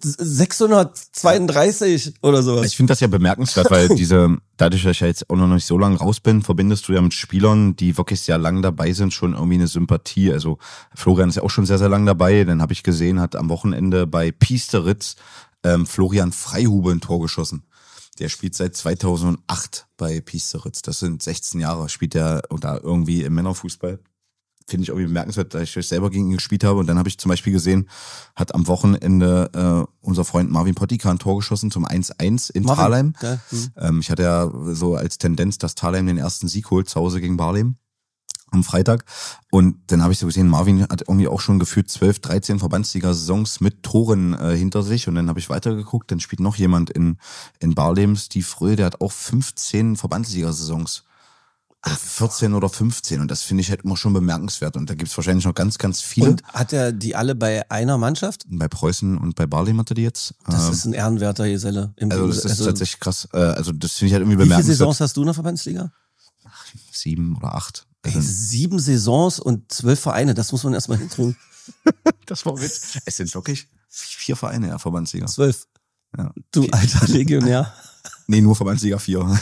632 oder sowas. Ich finde das ja bemerkenswert, weil dadurch, dass ich ja jetzt auch noch nicht so lange raus bin, verbindest du ja mit Spielern, die wirklich sehr lang dabei sind, schon irgendwie eine Sympathie. Also Florian ist ja auch schon sehr, sehr lang dabei. Dann habe ich gesehen, hat am Wochenende bei Piesteritz Florian Freihube ein Tor geschossen. Der spielt seit 2008 bei Piesteritz. Das sind 16 Jahre, spielt er da irgendwie im Männerfußball. Finde ich irgendwie bemerkenswert, dass ich selber gegen ihn gespielt habe. Und dann habe ich zum Beispiel gesehen, hat am Wochenende unser Freund Marvin Pottika ein Tor geschossen zum 1-1 in Thalheim. Ja. Ich hatte ja so als Tendenz, dass Thalheim den ersten Sieg holt, zu Hause gegen Barlem am Freitag. Und dann habe ich so gesehen, Marvin hat irgendwie auch schon gefühlt 12, 13 Verbandsliga-Saisons mit Toren hinter sich. Und dann habe ich weitergeguckt, dann spielt noch jemand in Barlem, Steve Fröhl, der hat auch 15 Verbandsliga-Saisons. 14 oder 15 und das finde ich halt immer schon bemerkenswert und da gibt's wahrscheinlich noch ganz, ganz viele. Und hat er die alle bei einer Mannschaft? Bei Preußen und bei Barlem hat er die jetzt. Das ist ein ehrenwerter Geselle. Also das ist tatsächlich krass. Also das finde ich halt irgendwie wie bemerkenswert. viele Saisons hast du in der Verbandsliga? 7 oder 8. Ey, 7 Saisons und 12 Vereine, das muss man erstmal hinkriegen. Das war Witz. Es sind wirklich 4 Vereine, ja, Verbandsliga. 12. Ja. Du alter Legionär. Nee, nur Verbandsliga 4.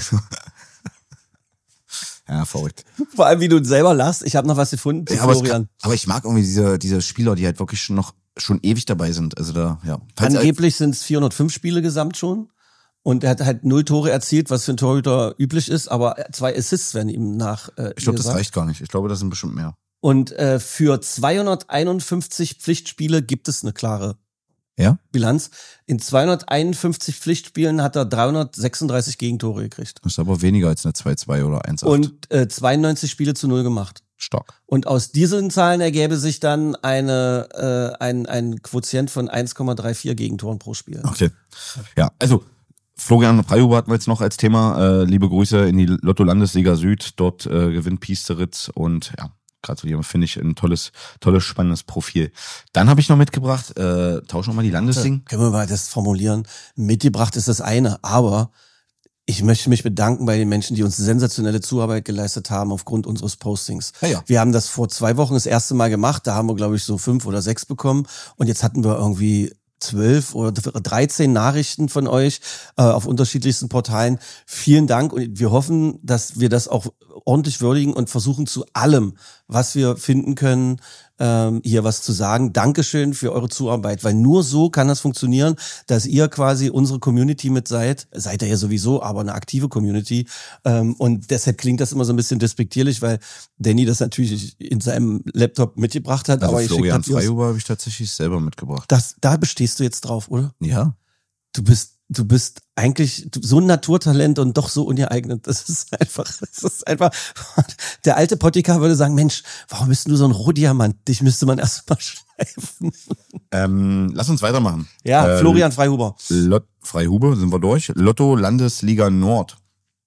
Ja, verrückt. Vor allem, wie du selber lachst. Ich habe noch was gefunden, Ja, Florian. aber ich mag irgendwie diese Spieler, die halt wirklich schon ewig dabei sind. Also da, ja. Angeblich sind es 405 Spiele gesamt schon. Und er hat halt 0 Tore erzielt, was für ein Torhüter üblich ist. Aber 2 Assists werden ihm nach. Ich glaube, das reicht gar nicht. Ich glaube, das sind bestimmt mehr. Und für 251 Pflichtspiele gibt es eine klare Bilanz. In 251 Pflichtspielen hat er 336 Gegentore gekriegt. Das ist aber weniger als eine 2-2 oder 1-8. Und 92 Spiele zu 0 gemacht. Stark. Und aus diesen Zahlen ergäbe sich dann ein Quotient von 1,34 Gegentoren pro Spiel. Okay. Ja, also Florian Freihube hatten wir jetzt noch als Thema. Liebe Grüße in die Lotto-Landesliga Süd. Dort gewinnt Piesteritz und ja, gratulieren, finde ich ein tolles, spannendes Profil. Dann habe ich noch mitgebracht, tauschen wir mal die Landesligen. Können wir mal das formulieren? Mitgebracht ist das eine, aber Ich möchte mich bedanken bei den Menschen, die uns sensationelle Zuarbeit geleistet haben aufgrund unseres Postings. Ja. Wir haben das vor 2 Wochen das erste Mal gemacht. Da haben wir, glaube ich, so 5 oder 6 bekommen. Und jetzt hatten wir irgendwie 12 oder 13 Nachrichten von euch auf unterschiedlichsten Portalen. Vielen Dank und wir hoffen, dass wir das auch ordentlich würdigen und versuchen zu allem, was wir finden können, hier was zu sagen. Dankeschön für eure Zuarbeit, weil nur so kann das funktionieren, dass ihr quasi unsere Community mit seid ihr ja sowieso, aber eine aktive Community und deshalb klingt das immer so ein bisschen despektierlich, weil Danny das natürlich in seinem Laptop mitgebracht hat. Also aber Florian Freihuber habe ich tatsächlich selber mitgebracht. Da bestehst du jetzt drauf, oder? Ja. Du bist eigentlich so ein Naturtalent und doch so ungeeignet. Das ist einfach, der alte Pottika würde sagen, Mensch, warum bist du so ein Rohdiamant? Dich müsste man erst mal schleifen. Lass uns weitermachen. Ja, Florian Freihuber. Freihuber, sind wir durch. Lotto Landesliga Nord.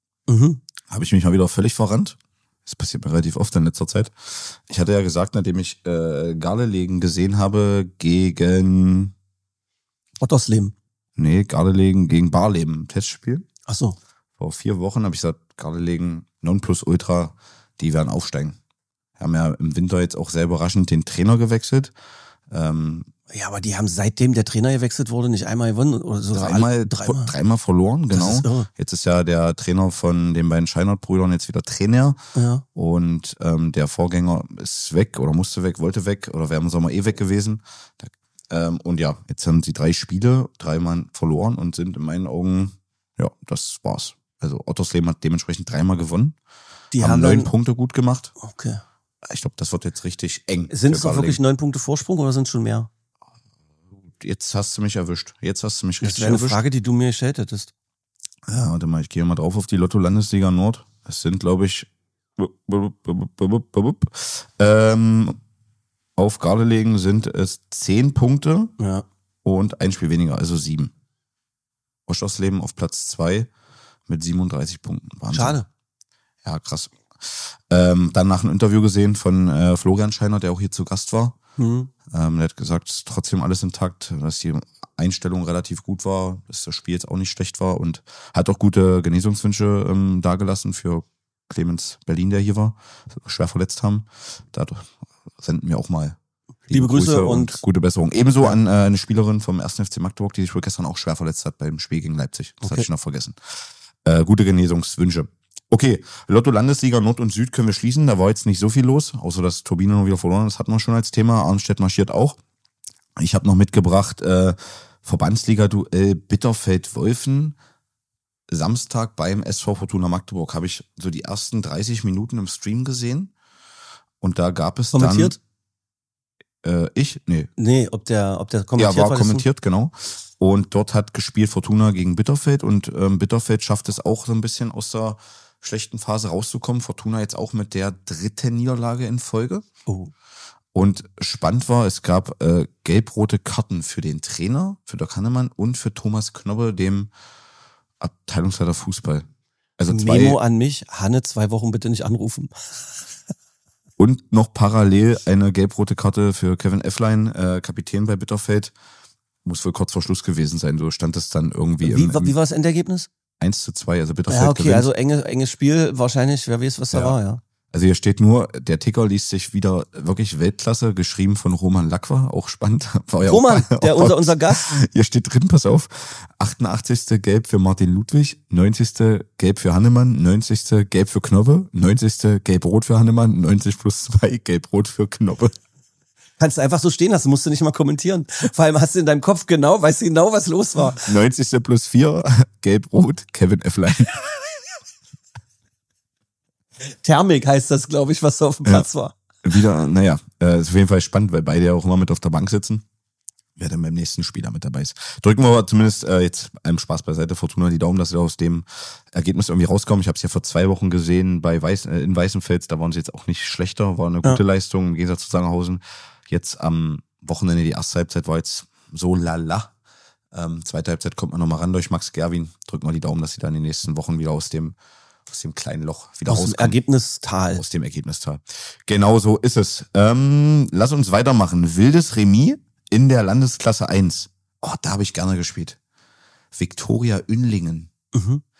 Habe ich mich mal wieder völlig verrannt. Das passiert mir relativ oft in letzter Zeit. Ich hatte ja gesagt, nachdem ich Gardelegen gesehen habe gegen Ottersleben. Nee, Gardelegen gegen Barleben, Testspiel. Ach so. Vor 4 Wochen habe ich gesagt, Gardelegen, Nonplusultra, die werden aufsteigen. Wir haben ja im Winter jetzt auch sehr überraschend den Trainer gewechselt. Ja, aber die haben seitdem der Trainer gewechselt wurde nicht einmal gewonnen oder sogar dreimal verloren, genau. Das ist irre. Jetzt ist ja der Trainer von den beiden Scheinert-Brüdern jetzt wieder Trainer. Ja. Und der Vorgänger ist weg oder musste weg, wollte weg oder wäre im Sommer weg gewesen. Und ja, jetzt haben sie 3 Spiele, 3-mal verloren und sind in meinen Augen, ja, das war's. Also Ottersleben hat dementsprechend 3-mal gewonnen. Die haben 9 Punkte gut gemacht. Okay. Ich glaube, das wird jetzt richtig eng. Sind es auch wirklich 9 Punkte Vorsprung oder sind es schon mehr? Jetzt hast du mich erwischt. Jetzt hast du mich richtig erwischt. Das wäre eine erwischt. Frage, die du mir gestellt hättest. Ja, warte mal, ich gehe mal drauf auf die Lotto Landesliga Nord. Es sind, glaube ich, auf Gardelegen sind es 10 Punkte und ein Spiel weniger, also 7. Oschersleben auf Platz 2 mit 37 Punkten. Wahnsinn. Schade. Ja, krass. Dann nach einem Interview gesehen von Florian Scheiner, der auch hier zu Gast war. Der hat gesagt, es ist trotzdem alles intakt, dass die Einstellung relativ gut war, dass das Spiel jetzt auch nicht schlecht war und hat auch gute Genesungswünsche dargelassen für Clemens Berlin, der hier war, schwer verletzt haben. Da senden wir auch mal liebe Grüße und gute Besserung. Ebenso an eine Spielerin vom 1. FC Magdeburg, die sich wohl gestern auch schwer verletzt hat beim Spiel gegen Leipzig. Das hatte ich noch vergessen. Gute Genesungswünsche. Okay, Lotto Landesliga Nord und Süd können wir schließen. Da war jetzt nicht so viel los, außer dass Turbine noch wieder verloren. Das hatten wir schon als Thema. Arnstedt marschiert auch. Ich habe noch mitgebracht Verbandsliga-Duell Bitterfeld-Wolfen. Samstag beim SV Fortuna Magdeburg habe ich so die ersten 30 Minuten im Stream gesehen. Und da gab es kommentiert? Nee. Nee, ob der kommentiert ja, war kommentiert, genau. Und dort hat gespielt Fortuna gegen Bitterfeld und Bitterfeld schafft es auch so ein bisschen aus der schlechten Phase rauszukommen. Fortuna jetzt auch mit der 3. Niederlage in Folge. Oh. Und spannend war, es gab gelb-rote Karten für den Trainer, für Dirk Hannemann und für Thomas Knobbe, dem Abteilungsleiter Fußball. Also Memo an mich, Hanne 2 Wochen bitte nicht anrufen. Und noch parallel eine gelb-rote Karte für Kevin Efflein, Kapitän bei Bitterfeld. Muss wohl kurz vor Schluss gewesen sein. So stand es dann irgendwie Wie war das Endergebnis? 1:2, also Bitterfeld ja, okay, gewinnt. also enges Spiel, wahrscheinlich, wer weiß, was da war, ja. Also hier steht nur, der Ticker liest sich wieder wirklich Weltklasse, geschrieben von Roman Lacqua, auch spannend. War ja Roman, auch, unser Gast. Hier steht drin, pass auf, 88. Gelb für Martin Ludwig, 90. Gelb für Hannemann, 90. Gelb für Knobbe, 90. Gelb-Rot für Hannemann, 90+2 Gelb-Rot für Knobbe. Kannst du einfach so stehen lassen, musst du nicht mal kommentieren. Vor allem hast du in deinem Kopf weißt du genau, was los war. 90+4 Gelb-Rot, Kevin Efflein. Thermik heißt das, glaube ich, was da auf dem Platz war. Wieder, ist auf jeden Fall spannend, weil beide ja auch immer mit auf der Bank sitzen. Wer dann beim nächsten Spieler mit dabei ist. Drücken wir aber zumindest jetzt einem Spaß beiseite, Fortuna die Daumen, dass sie aus dem Ergebnis irgendwie rauskommen. Ich habe es ja vor 2 Wochen gesehen in Weißenfels, da waren sie jetzt auch nicht schlechter, war eine gute Leistung im Gegensatz zu Sangerhausen. Jetzt am Wochenende, die erste Halbzeit war jetzt so lala. Zweite Halbzeit kommt man nochmal ran durch Max Gerwin. Drücken wir die Daumen, dass sie dann in den nächsten Wochen wieder aus dem kleinen Loch wieder rauskommen. Aus dem Ergebnistal. Genau so ist es. Lass uns weitermachen. Wildes Remis in der Landesklasse 1. Oh, da habe ich gerne gespielt. Viktoria Ünnlingen.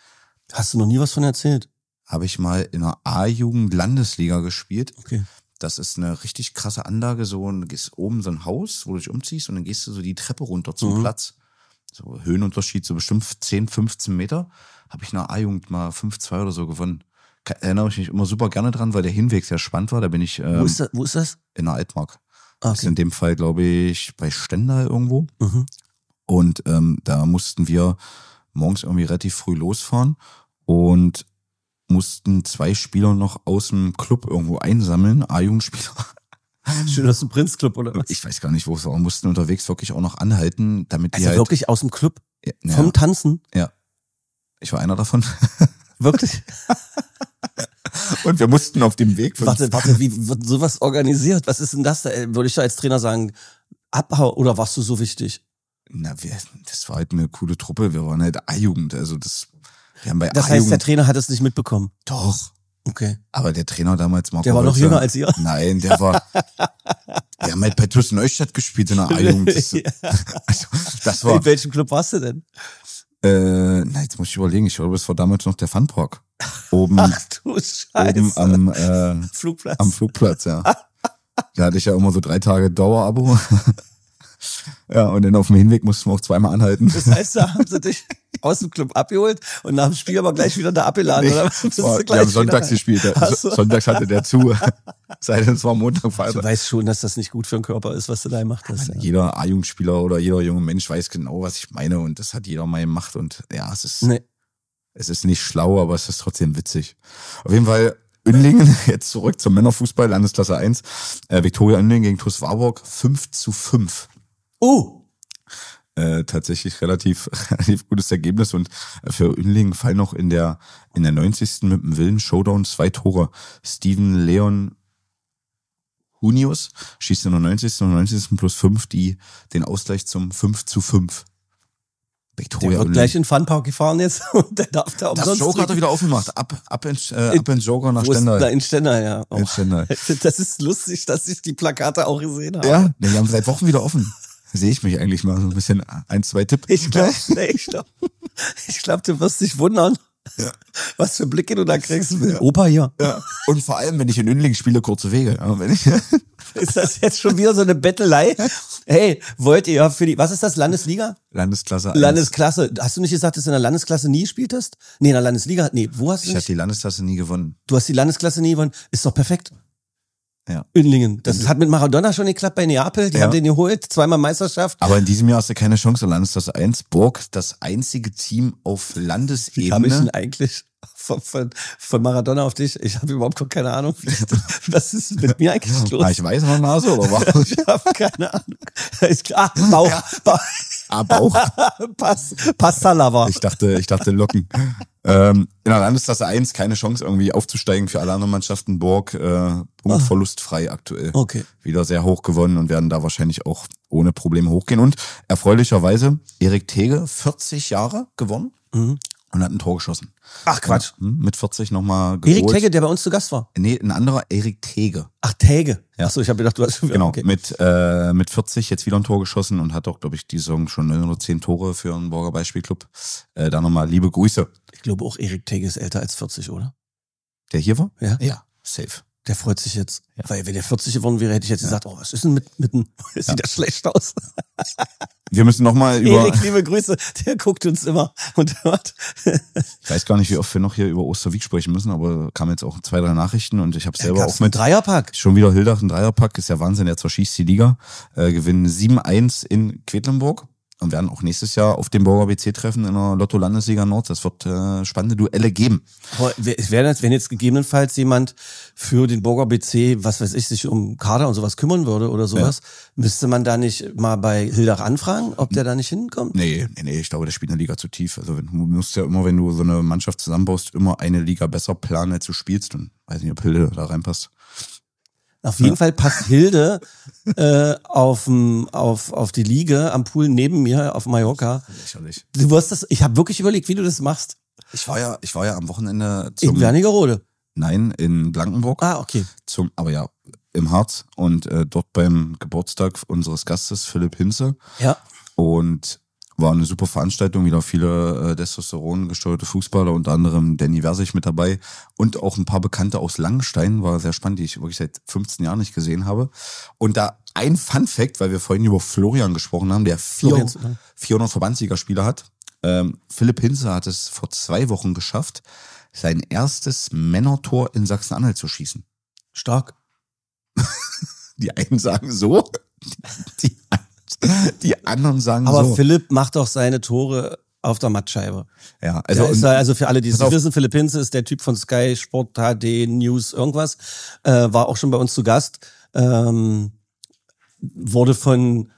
Hast du noch nie was von erzählt? Habe ich mal in einer A-Jugend-Landesliga gespielt. Okay. Das ist eine richtig krasse Anlage, du gehst oben so ein Haus, wo du dich umziehst und dann gehst du so die Treppe runter zum Platz. So Höhenunterschied, so bestimmt 10, 15 Meter. Habe ich in der A-Jugend mal 5-2 oder so gewonnen. Erinnere ich mich immer super gerne dran, weil der Hinweg sehr spannend war. Da bin ich Wo ist das? in der Altmark. Okay. Das ist in dem Fall, glaube ich, bei Stendal irgendwo. Mhm. Und da mussten wir morgens irgendwie relativ früh losfahren und mussten 2 Spieler noch aus dem Club irgendwo einsammeln, A-Jugendspieler. Schön aus dem Prinzclub oder was? Ich weiß gar nicht, wo es war. Mussten unterwegs wirklich auch noch anhalten, damit die Also halt... wirklich aus dem Club? Ja, Vom Tanzen? ja. Ich war einer davon. Wirklich? Und wir mussten auf dem Weg... Warte, wie wird sowas organisiert? Was ist denn das da? Würde ich da als Trainer sagen, Abhau oder warst du so wichtig? Na, das war halt eine coole Truppe. Wir waren halt A-Jugend. Also wir haben bei Das heißt, A-Jugend... der Trainer hat es nicht mitbekommen? Doch. Okay. Aber der Trainer damals, Marco Der war noch Holzer, jünger als ihr? Nein, der war... Wir haben halt bei TuS Neustadt gespielt in der A-Jugend. Das war... In welchem Club warst du denn? Na, jetzt muss ich überlegen. Ich glaube, es war damals noch der Funpark. Oben, Ach du Scheiße. oben am Flugplatz. Am Flugplatz, ja. Da hatte ich ja immer so 3 Tage Dauerabo. Ja, und dann auf dem Hinweg mussten wir auch 2-mal anhalten. Das heißt, da haben sie dich aus dem Club abgeholt und nach dem Spiel aber gleich wieder da abgeladen, Nee, oder? wir haben sonntags gespielt. So. Sonntags hatte der zu. Sei denn, es war Montag, Freitag. Du weißt schon, dass das nicht gut für den Körper ist, was du da gemacht hast. Ja. Jeder A-Jugendspieler oder jeder junge Mensch weiß genau, was ich meine. Und das hat jeder mal gemacht. Und ja, es ist nicht schlau, aber es ist trotzdem witzig. Auf jeden Fall Uenlingen, jetzt zurück zum Männerfußball, Landesklasse 1. Viktoria Uenlingen gegen TuS Warburg, 5-5. Tatsächlich relativ gutes Ergebnis und für Uenlingen fallen noch in der 90. mit dem Willen Showdown 2 Tore. Steven Leon Hunius schießt in der 90. und 90. plus 5 den Ausgleich zum 5-5. Viktoria Der wird gleich in den Funpark gefahren jetzt und der darf da umsonst. Das Joker hat er wieder aufgemacht. Ab in Joker nach Stendal. In Stendal, ja. Oh. In Stendal. Das ist lustig, dass ich die Plakate auch gesehen habe. Ja, die haben seit Wochen wieder offen. Sehe ich mich eigentlich mal so ein bisschen 1-2 Tipp. Ich glaube, du wirst dich wundern, was für Blicke du da kriegst. Ja. Opa hier. Ja. Und vor allem, wenn ich in Uenlingen spiele, kurze Wege. Ja, ist das jetzt schon wieder so eine Bettelei? Hey, wollt ihr was ist das, Landesliga? Landesklasse 1. Landesklasse. Hast du nicht gesagt, dass du in der Landesklasse nie gespielt hast? Nee, in der Landesliga. Nee, wo hast du Ich habe die Landesklasse nie gewonnen. Du hast die Landesklasse nie gewonnen. Ist doch perfekt. Ja. Uenlingen. Das hat mit Maradona schon geklappt bei Neapel. Die haben den geholt. 2-mal Meisterschaft. Aber in diesem Jahr hast du keine Chance. Landesklasse 1. Burg, das einzige Team auf Landesebene. Wie kam ich denn eigentlich von Maradona auf dich? Ich habe überhaupt keine Ahnung. Was ist mit mir eigentlich los? War ich weiß noch Nase oder was? Ich habe keine Ahnung. Bauch. Ja. Bauch. Passalava. Ich dachte Locken. In der Landesklasse 1 keine Chance irgendwie aufzusteigen für alle anderen Mannschaften. Burg punktverlustfrei aktuell. Okay. Wieder sehr hoch gewonnen und werden da wahrscheinlich auch ohne Probleme hochgehen. Und erfreulicherweise Erik Tege, 40 Jahre gewonnen und hat ein Tor geschossen. Ach Quatsch. Mit 40 nochmal geholt. Erik Tege, der bei uns zu Gast war. Nee, ein anderer Erik Tege. Ach, Tege. Ja. Achso, ich habe gedacht, du hast schon wieder. Genau, Okay. mit 40 jetzt wieder ein Tor geschossen und hat auch, glaube ich, die Saison schon 9 oder 10 Tore für einen Burger Beispielclub. Da nochmal liebe Grüße. Ich glaube auch, Erik Tege ist älter als 40, oder? Der hier war? Ja. Ja, safe. Der freut sich jetzt. Ja. Weil wenn der 40 geworden wäre, hätte ich jetzt gesagt, oh, was ist denn mit sieht der schlecht aus? Wir müssen nochmal über... Erik, liebe Grüße, der guckt uns immer und hört. Ich weiß gar nicht, wie oft wir noch hier über Osterwieck sprechen müssen, aber kamen jetzt auch 2, 3 Nachrichten und ich habe selber auch mit... Dreierpack. Schon wieder Hildach, ein Dreierpack, ist ja Wahnsinn, er zerschießt die Liga. Gewinnen 7-1 in Quedlinburg und werden auch nächstes Jahr auf dem Burger BC treffen in der Lotto-Landesliga Nord. Das wird spannende Duelle geben. Aber wenn jetzt gegebenenfalls jemand für den Burger BC, was weiß ich, sich um Kader und sowas kümmern würde oder sowas, müsste man da nicht mal bei Hildach anfragen, ob der da nicht hinkommt? Nee, ich glaube, der spielt eine Liga zu tief. Also du musst ja immer, wenn du so eine Mannschaft zusammenbaust, immer eine Liga besser planen, als du spielst. Und weiß nicht, ob Hilde da reinpasst. Auf jeden Fall passt Hilde auf die Liga am Pool neben mir auf Mallorca. Lächerlich. Du wirst das. Ich habe wirklich überlegt, wie du das machst. Ich war ja am Wochenende In Wernigerode. Nein, in Blankenburg. Ah, okay. Aber ja, im Harz und dort beim Geburtstag unseres Gastes Philipp Hinze. Ja. Und war eine super Veranstaltung, wieder viele Testosteron gesteuerte Fußballer, unter anderem Danny Versich mit dabei und auch ein paar Bekannte aus Langenstein, war sehr spannend, die ich wirklich seit 15 Jahren nicht gesehen habe. Und da ein Fun-Fact, weil wir vorhin über Florian gesprochen haben, der 400 Verbandssiegerspiele hat. Philipp Hinze hat es vor 2 Wochen geschafft, sein erstes Männertor in Sachsen-Anhalt zu schießen. Stark. Die einen sagen so, die anderen sagen aber so. Aber Philipp macht doch seine Tore auf der Mattscheibe. Ja, also für alle, die es nicht wissen, Philipp Hinze ist der Typ von Sky Sport HD News irgendwas, war auch schon bei uns zu Gast, wurde von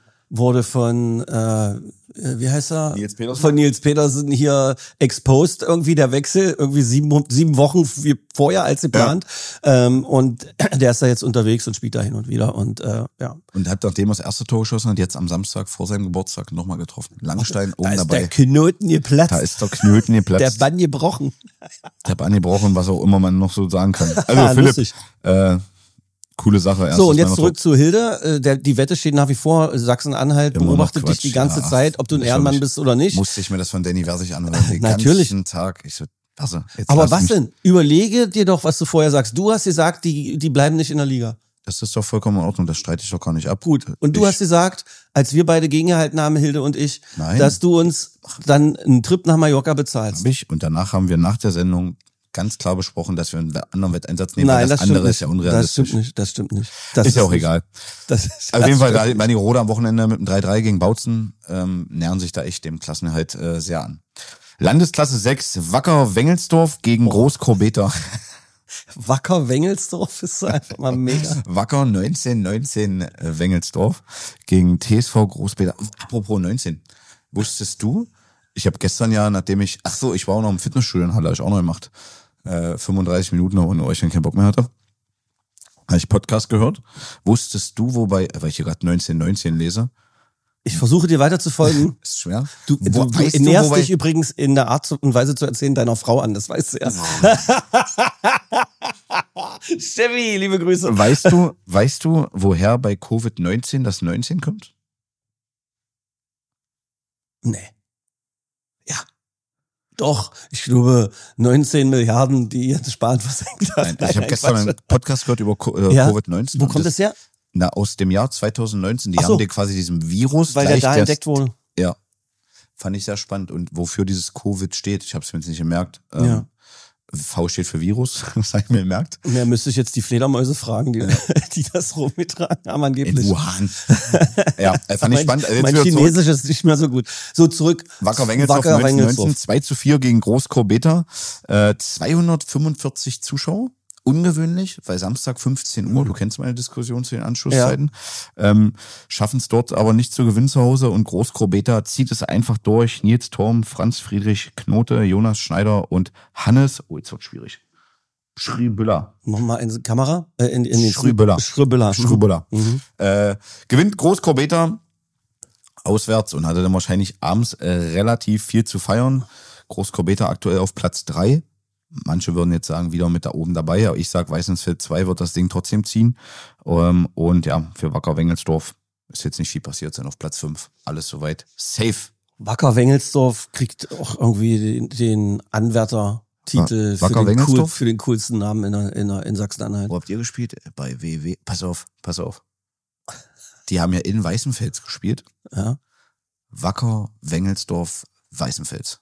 wie heißt er? Nils Petersen. Von Nils Petersen hier exposed, irgendwie der Wechsel, irgendwie 7 Wochen vorher als geplant. Ja. Und der ist da jetzt unterwegs und spielt da hin und wieder und ja. Und hat, nachdem er das erste Tor geschossen hat, jetzt am Samstag vor seinem Geburtstag nochmal getroffen. Langenstein oben dabei. Da ist der Knoten geplatzt. Da ist der Knoten geplatzt. Der Bann gebrochen. Der Bann gebrochen, was auch immer man noch so sagen kann. Also Philipp, coole Sache. So, und jetzt zurück zu Hilde. Die Wette steht nach wie vor. Sachsen-Anhalt beobachtet dich die ganze Zeit, ob du ein Ehrenmann bist oder nicht. Musste ich mir das von Danny Versich anhören. Den Natürlich. ganzen Tag. Ich so, aber was denn? Überlege dir doch, was du vorher sagst. Du hast gesagt, die bleiben nicht in der Liga. Das ist doch vollkommen in Ordnung. Das streite ich doch gar nicht ab. Gut. Und du hast gesagt, als wir beide gegengehalten haben, Hilde und ich, dass du uns dann einen Trip nach Mallorca bezahlst. Hab ich. Und danach haben wir nach der Sendung ganz klar besprochen, dass wir einen anderen Wetteinsatz nehmen. Nein, das andere ist ja unrealistisch. Das stimmt nicht. Ist ja auch egal. Auf jeden Fall, da die Rode am Wochenende mit dem 3-3 gegen Bautzen nähern sich da echt dem Klassenerhalt sehr an. Landesklasse 6, Wacker Wengelsdorf gegen Groß-Korbeta. Wacker Wengelsdorf ist einfach mal mega. Wacker 19 Wengelsdorf gegen TSV Groß-Korbeta. Apropos 19, wusstest du, ich habe gestern ja, ich war auch noch im Fitnessstudio in Halle, habe ich auch noch gemacht, 35 Minuten noch ohne euch, wenn ich keinen Bock mehr hatte. Habe ich Podcast gehört. Wusstest du, weil ich hier gerade 19 lese? Ich versuche dir weiter zu folgen. Ist schwer. Du näherst dich übrigens in der Art und Weise zu erzählen deiner Frau an, das weißt du ja. Steffi, liebe Grüße. Weißt du, woher bei Covid-19 das 19 kommt? Nee. Ja. Doch, ich glaube 19 Milliarden, die jetzt sparen versenkt hat. Ich habe gestern einen Podcast gehört über Covid-19. Wo kommt das her? Aus dem Jahr 2019. Die haben dir quasi diesen Virus. Weil der da entdeckt wurde. Ja. Fand ich sehr spannend. Und wofür dieses Covid steht, ich habe es mir jetzt nicht gemerkt. V steht für Virus, das habe ich mir gemerkt. Mehr müsste ich jetzt die Fledermäuse fragen, die das rumgetragen haben angeblich. In Wuhan. Ja, fand ich spannend. Mein Chinesisch ist nicht mehr so gut. So, zurück. Wacker Wengelsdorf 19, 2:4 gegen Groß-Korbeta. 245 Zuschauer. Ungewöhnlich, weil Samstag 15 Uhr, du kennst meine Diskussion zu den Anschlusszeiten, schaffen es dort aber nicht zu gewinnen zu Hause und Groß-Korbeta zieht es einfach durch. Nils Torm, Franz Friedrich Knote, Jonas Schneider und Hannes, jetzt wird schwierig, Schrübüller. Nochmal in die Kamera? Schrübüller. Mhm. Gewinnt Groß-Korbeta auswärts und hatte dann wahrscheinlich abends relativ viel zu feiern. Groß-Korbeta aktuell auf Platz 3. Manche würden jetzt sagen, wieder mit da oben dabei, aber ich sage, Weißensfeld 2 wird das Ding trotzdem ziehen. Und ja, für Wacker Wengelsdorf ist jetzt nicht viel passiert, sind auf Platz 5. Alles soweit safe. Wacker Wengelsdorf kriegt auch irgendwie den Anwärtertitel für den coolsten Namen in Sachsen-Anhalt. Wo habt ihr gespielt? Bei WW. Pass auf. Die haben ja in Weißenfels gespielt. Ja. Wacker Wengelsdorf Weißenfels.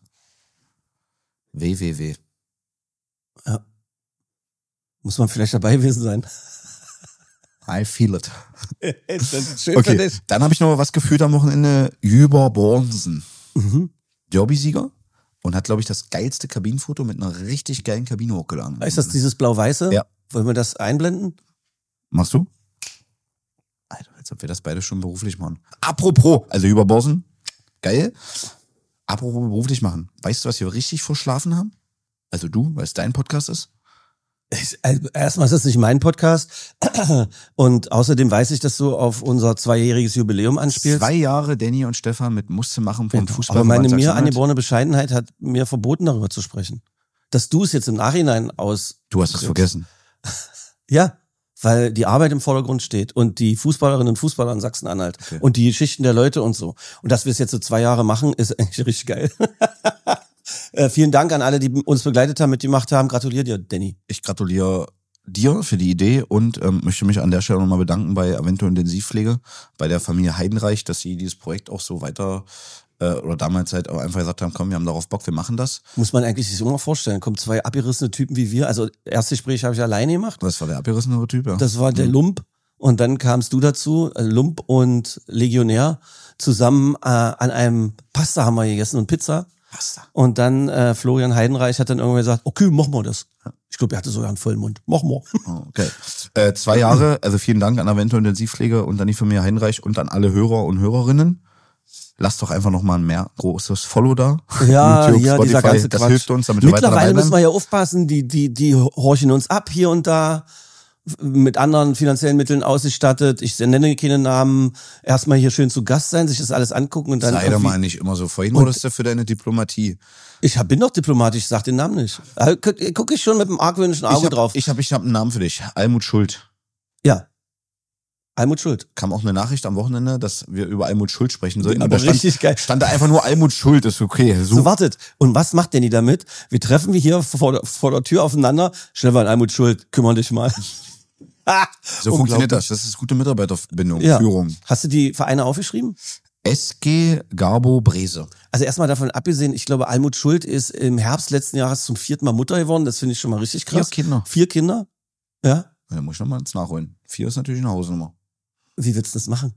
WWW. Ja. Muss man vielleicht dabei gewesen sein. I feel it. Das ist schön okay, für dich. dann habe ich noch was gefühlt am Wochenende. Jüber Bornsen. Derby-Sieger. Und hat, glaube ich, das geilste Kabinenfoto mit einer richtig geilen Kabine hochgeladen. Ist das dieses Blau-Weiße? Ja. Wollen wir das einblenden? Machst du? Alter, als ob wir das beide schon beruflich machen. Apropos, also Jüber Bornsen. Geil. Apropos beruflich machen. Weißt du, was wir richtig verschlafen haben? Also du, weil es dein Podcast ist? Erstmal ist das nicht mein Podcast und außerdem weiß ich, dass du auf unser 2-jähriges Jubiläum anspielst. 2 Jahre Danny und Stefan mit Musste machen vom Fußball. Aber meine mir angeborene Bescheidenheit hat mir verboten, darüber zu sprechen. Dass du es jetzt im Nachhinein Du hast es vergessen. Ja, weil die Arbeit im Vordergrund steht und die Fußballerinnen und Fußballer in Sachsen-Anhalt und die Geschichten der Leute und so. Und dass wir es jetzt so 2 Jahre machen, ist eigentlich richtig geil. Vielen Dank an alle, die uns begleitet haben, mitgemacht haben. Gratuliere dir, Danny. Ich gratuliere dir für die Idee und möchte mich an der Stelle nochmal bedanken bei Avento Intensivpflege, bei der Familie Heidenreich, dass sie dieses Projekt auch so weiter oder damals halt auch einfach gesagt haben, komm, wir haben darauf Bock, wir machen das. Muss man eigentlich sich immer vorstellen, kommen 2 abgerissene Typen wie wir. Also erste Gespräch habe ich alleine gemacht. Das war der abgerissene Typ, ja. Das war der Lump und dann kamst du dazu, Lump und Legionär, zusammen an einem Pasta haben wir gegessen und Pizza. Pasta. Und dann Florian Heidenreich hat dann irgendwann gesagt, okay, machen wir das. Ich glaube, er hatte sogar einen vollen Mund. Machen wir. Okay. 2 Jahre, also vielen Dank an Avento Intensivpflege und an die Familie Heidenreich und an alle Hörer und Hörerinnen. Lasst doch einfach nochmal ein mehr großes Follow da. Ja, YouTube, ja, Spotify, dieser ganze das Quatsch. hilft uns, damit wir weiter dabei Mittlerweile bleiben. müssen wir ja aufpassen, die horchen uns ab hier und da, mit anderen finanziellen Mitteln ausgestattet. Ich nenne keine Namen. Erstmal hier schön zu Gast sein, sich das alles angucken und dann. Sei doch mal nicht immer so. Vorhin wurdest du für deine Diplomatie. Bin doch diplomatisch, ich sag den Namen nicht. Guck ich schon mit einem argwöhnischen Auge drauf. Ich hab einen Namen für dich. Almut Schuld. Ja. Almut Schuld. Kam auch eine Nachricht am Wochenende, dass wir über Almut Schuld sprechen sollten. Aber Und da richtig geil. Stand da einfach nur Almut Schuld, ist okay. So, wartet. Und was macht Danny damit? Wir treffen hier vor der Tür aufeinander. Stefan, Almut Schuld, kümmere dich mal. So funktioniert das. Das ist gute Mitarbeiterbindung, Ja. Führung. Hast du die Vereine aufgeschrieben? SG Garbo Brese. Also erstmal davon abgesehen, ich glaube, Almut Schuld ist im Herbst letzten Jahres zum 4. Mal Mutter geworden. Das finde ich schon mal richtig krass. 4 Kinder. 4 Kinder? Ja. Da muss ich nochmal ins Nachholen. 4 ist natürlich eine Hausnummer. Wie willst du das machen?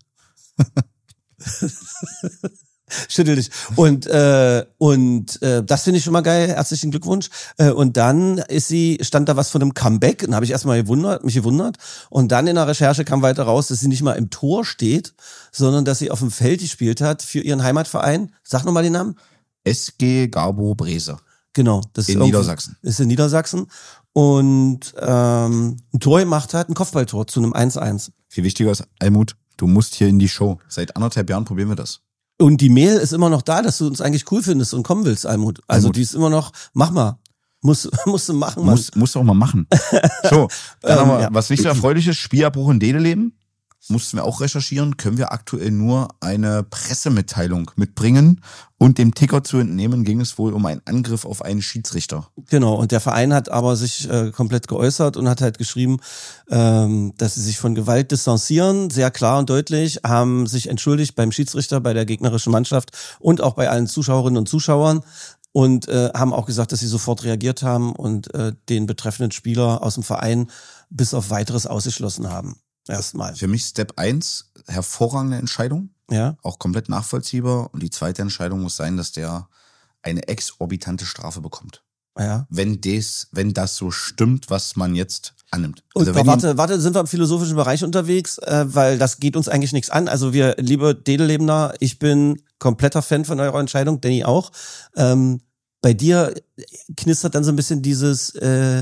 Schüttel dich. Und das finde ich schon mal geil. Herzlichen Glückwunsch. Und dann stand da was von einem Comeback. Und habe ich erstmal mich gewundert. Und dann in der Recherche kam weiter raus, dass sie nicht mal im Tor steht, sondern dass sie auf dem Feld gespielt hat für ihren Heimatverein. Sag nochmal den Namen. SG Garbo Brese. Genau. Das In Niedersachsen. Ist in Niedersachsen. Und ein Tor gemacht hat, ein Kopfballtor zu einem 1-1. Viel wichtiger ist, Almut, du musst hier in die Show. Seit 1,5 Jahren probieren wir das. Und die Mail ist immer noch da, dass du uns eigentlich cool findest und kommen willst, Almut. Also die ist immer noch, mach mal. Musst du machen, Mann. Musst du auch mal machen. So, dann haben wir, ja. was nicht so erfreulich ist, Spielabbruch in Dedeleben. Mussten wir auch recherchieren, können wir aktuell nur eine Pressemitteilung mitbringen. Und dem Ticker zu entnehmen, ging es wohl um einen Angriff auf einen Schiedsrichter. Genau, und der Verein hat aber sich komplett geäußert und hat halt geschrieben, dass sie sich von Gewalt distanzieren, sehr klar und deutlich, haben sich entschuldigt beim Schiedsrichter, bei der gegnerischen Mannschaft und auch bei allen Zuschauerinnen und Zuschauern und haben auch gesagt, dass sie sofort reagiert haben und den betreffenden Spieler aus dem Verein bis auf Weiteres ausgeschlossen haben. Erstmal. Für mich Step 1, hervorragende Entscheidung. Ja. Auch komplett nachvollziehbar. Und die zweite Entscheidung muss sein, dass der eine exorbitante Strafe bekommt. Ja. Wenn das so stimmt, was man jetzt annimmt. Und Also warte, sind wir im philosophischen Bereich unterwegs, weil das geht uns eigentlich nichts an. Also wir, liebe Dedelebender, ich bin kompletter Fan von eurer Entscheidung, Danny auch. Bei dir knistert dann so ein bisschen dieses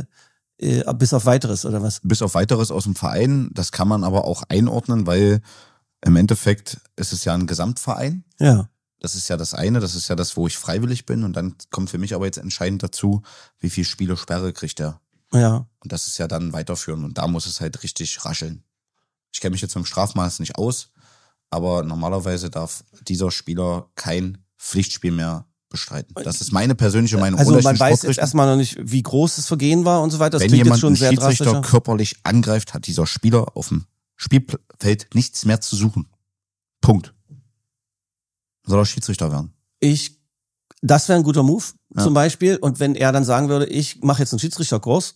bis auf Weiteres, oder was? Bis auf Weiteres aus dem Verein. Das kann man aber auch einordnen, weil im Endeffekt ist es ja ein Gesamtverein. Ja. Das ist ja das eine, das ist ja das, wo ich freiwillig bin. Und dann kommt für mich aber jetzt entscheidend dazu, wie viel Spiele-Sperre kriegt er. Ja. Und das ist ja dann weiterführen. Und da muss es halt richtig rascheln. Ich kenne mich jetzt mit dem Strafmaß nicht aus, aber normalerweise darf dieser Spieler kein Pflichtspiel mehr bestreiten. Das ist meine persönliche Meinung. Also ohne man den weiß jetzt Sportrichter. erstmal noch nicht, wie groß das Vergehen war und so weiter. Das Wenn klingt jemand jetzt schon einen sehr Schiedsrichter drastisch. körperlich angreift, hat dieser Spieler auf dem Spielfeld nichts mehr zu suchen. Punkt. Soll er Schiedsrichter werden? Das wäre ein guter Move, Ja. zum Beispiel. Und wenn er dann sagen würde, ich mache jetzt einen Schiedsrichterkurs,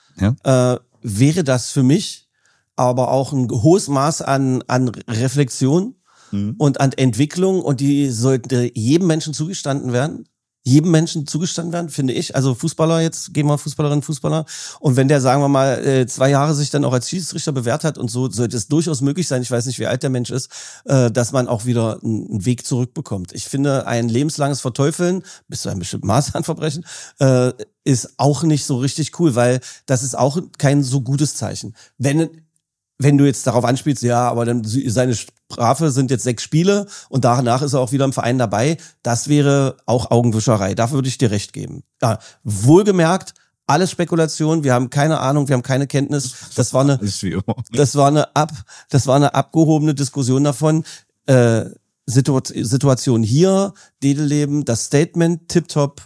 wäre das für mich aber auch ein hohes Maß an Reflexion und an Entwicklung, und die sollte jedem Menschen zugestanden werden. Jedem Menschen zugestanden werden, finde ich. Also Fußballer, jetzt gehen wir Fußballerinnen, Fußballer. Und wenn der, sagen wir mal, 2 Jahre sich dann auch als Schiedsrichter bewährt hat und so, sollte es durchaus möglich sein, ich weiß nicht, wie alt der Mensch ist, dass man auch wieder einen Weg zurückbekommt. Ich finde, ein lebenslanges Verteufeln, bis zu einem bestimmten Maß an Verbrechen, ist auch nicht so richtig cool, weil das ist auch kein so gutes Zeichen. Wenn du jetzt darauf anspielst, ja, aber dann seine Strafe sind jetzt 6 Spiele und danach ist er auch wieder im Verein dabei, das wäre auch Augenwischerei. Da würde ich dir recht geben. Ja, wohlgemerkt, alles Spekulation, wir haben keine Ahnung, wir haben keine Kenntnis. Das war eine abgehobene Diskussion davon. Situation hier, Dedelleben, das Statement, tipptopp,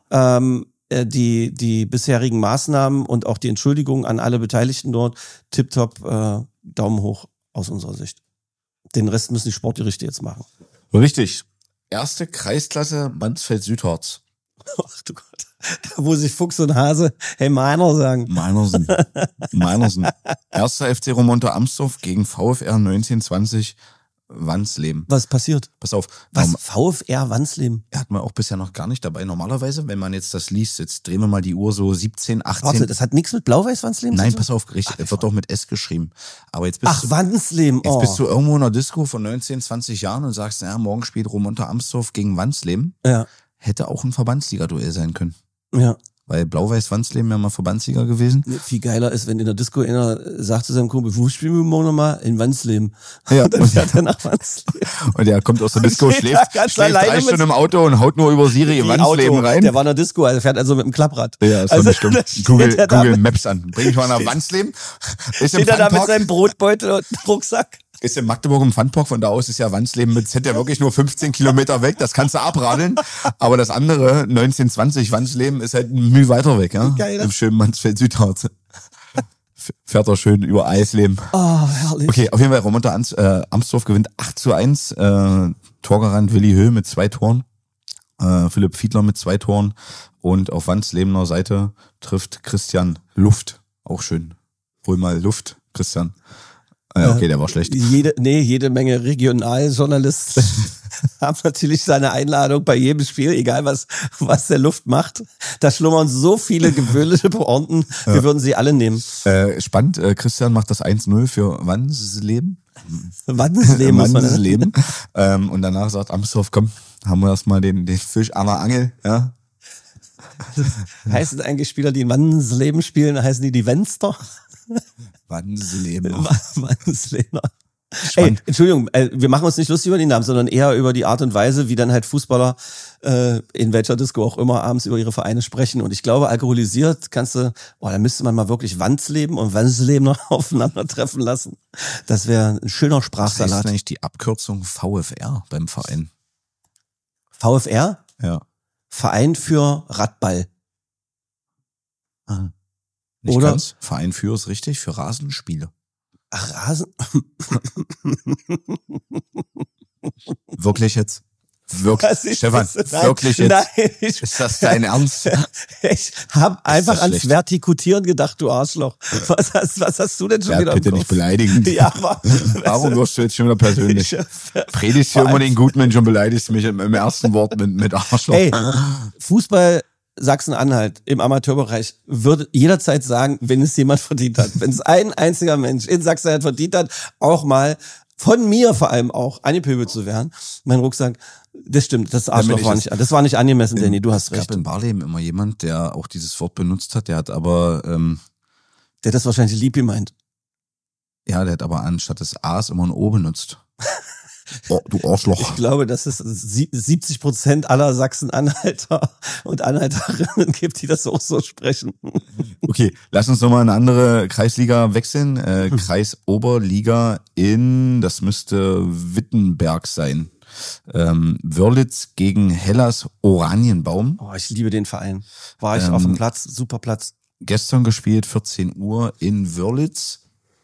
die bisherigen Maßnahmen und auch die Entschuldigung an alle Beteiligten dort, tipptopp, Daumen hoch aus unserer Sicht. Den Rest müssen die Sportgerichte jetzt machen. Richtig. Erste Kreisklasse Mansfeld-Südharz. Ach du Gott, da muss ich Fuchs und Hase, hey Meiner sagen. Meinersen. Erster FC Romonta Amsdorf gegen VfR 1920 Wansleben. Was passiert? Pass auf. Was? VfR Wansleben? Hat man auch bisher noch gar nicht dabei. Normalerweise, wenn man jetzt das liest, jetzt drehen wir mal die Uhr so 17, 18. Warte, das hat nichts mit Blau-Weiß Wansleben zu tun? Nein, pass auf, richtig, wird doch mit S geschrieben. Aber jetzt Wansleben. Jetzt bist du irgendwo in einer Disco von 19, 20 Jahren und sagst, naja, morgen spielt Romonta Amsdorf gegen Wansleben. Ja. Hätte auch ein Verbandsliga-Duell sein können. Ja. Weil Blau-Weiß-Wansleben ja mal Verbandsliga gewesen. Viel geiler ist, wenn in der Disco einer sagt zu seinem Kumpel, wo spielen wir morgen nochmal? In Wansleben. Ja. Und dann fährt er nach Wansleben. Und der kommt aus der Disco, schläft 3 Stunden im Auto und haut nur über Siri in Wansleben rein. Der war in der Disco, also fährt also mit dem Klapprad. Ja, ist also, doch nicht stimmt. Google Maps an. Bring ich mal nach Wansleben. Steht er da mit seinem Brotbeutel und Rucksack? Ist in Magdeburg im Funpark, von da aus ist ja Wansleben mit Z ja wirklich nur 15 Kilometer weg, das kannst du abradeln. Aber das andere, 1920 Wansleben, ist halt ein Mühe weiter weg, ja? Geil, im schönen Mansfeld-Südharz. Fährt er schön über Eisleben. Oh, herrlich. Okay, auf jeden Fall, Romonta Amsdorf gewinnt 8:1, Torgarant Willi Höh mit 2 Toren, Philipp Fiedler mit 2 Toren und auf Wanslebener Seite trifft Christian Luft. Auch schön. Hol mal Luft, Christian. Ja, okay, der war schlecht. Jede Menge Regionaljournalisten haben natürlich seine Einladung bei jedem Spiel, egal was der Luft macht. Da schlummern so viele gewöhnliche Pointen, wir würden sie alle nehmen. Spannend, Christian macht das 1-0 für Wansleben. Wansleben. Und danach sagt Amsdorf, komm, haben wir erstmal den Fisch an der Angel, ja. Heißen eigentlich Spieler, die in Wansleben spielen, heißen die Wenster? Wansleben. Ey, Entschuldigung, wir machen uns nicht lustig über die Namen, sondern eher über die Art und Weise, wie dann halt Fußballer in welcher Disco auch immer abends über ihre Vereine sprechen. Und ich glaube, alkoholisiert da müsste man mal wirklich Wansleben und Wansleben noch aufeinandertreffen lassen. Das wäre ein schöner Sprachsalat. Was heißt eigentlich die Abkürzung VfR beim Verein? VfR? Ja. Verein für Radball. Nicht ganz. Verein für ist richtig, für Rasenspiele. Ach, Rasen? Wirklich jetzt? Wirklich, Stefan, wirklich jetzt? Nein, ist das dein Ernst? Ich habe einfach ans Vertikutieren gedacht, du Arschloch. Was hast du denn schon wieder? Bitte nicht beleidigen. Ja, aber warum wirst du jetzt schon wieder persönlich? Predigst du immer den Gutmensch und beleidigst mich im ersten Wort mit Arschloch. Ey, Fußball Sachsen-Anhalt im Amateurbereich würde jederzeit sagen, wenn es jemand verdient hat. Wenn es ein einziger Mensch in Sachsen-Anhalt verdient hat, auch mal von mir vor allem auch angepöbelt zu werden. Mein Rucksack, das stimmt, das Arschloch das war nicht angemessen, Danny, du hast recht. Es gab in Barleben immer jemand, der auch dieses Wort benutzt hat, der hat aber... der hat das wahrscheinlich lieb gemeint. Ja, der hat aber anstatt des A's immer ein O benutzt. Oh, du Arschloch. Ich glaube, dass es 70% aller Sachsen-Anhalter und Anhalterinnen gibt, die das auch so sprechen. Okay, lass uns nochmal eine andere Kreisliga wechseln. Kreisoberliga das müsste Wittenberg sein. Wörlitz gegen Hellas Oranienbaum. Oh, ich liebe den Verein. War ich auf dem Platz, super Platz. Gestern gespielt, 14 Uhr in Wörlitz.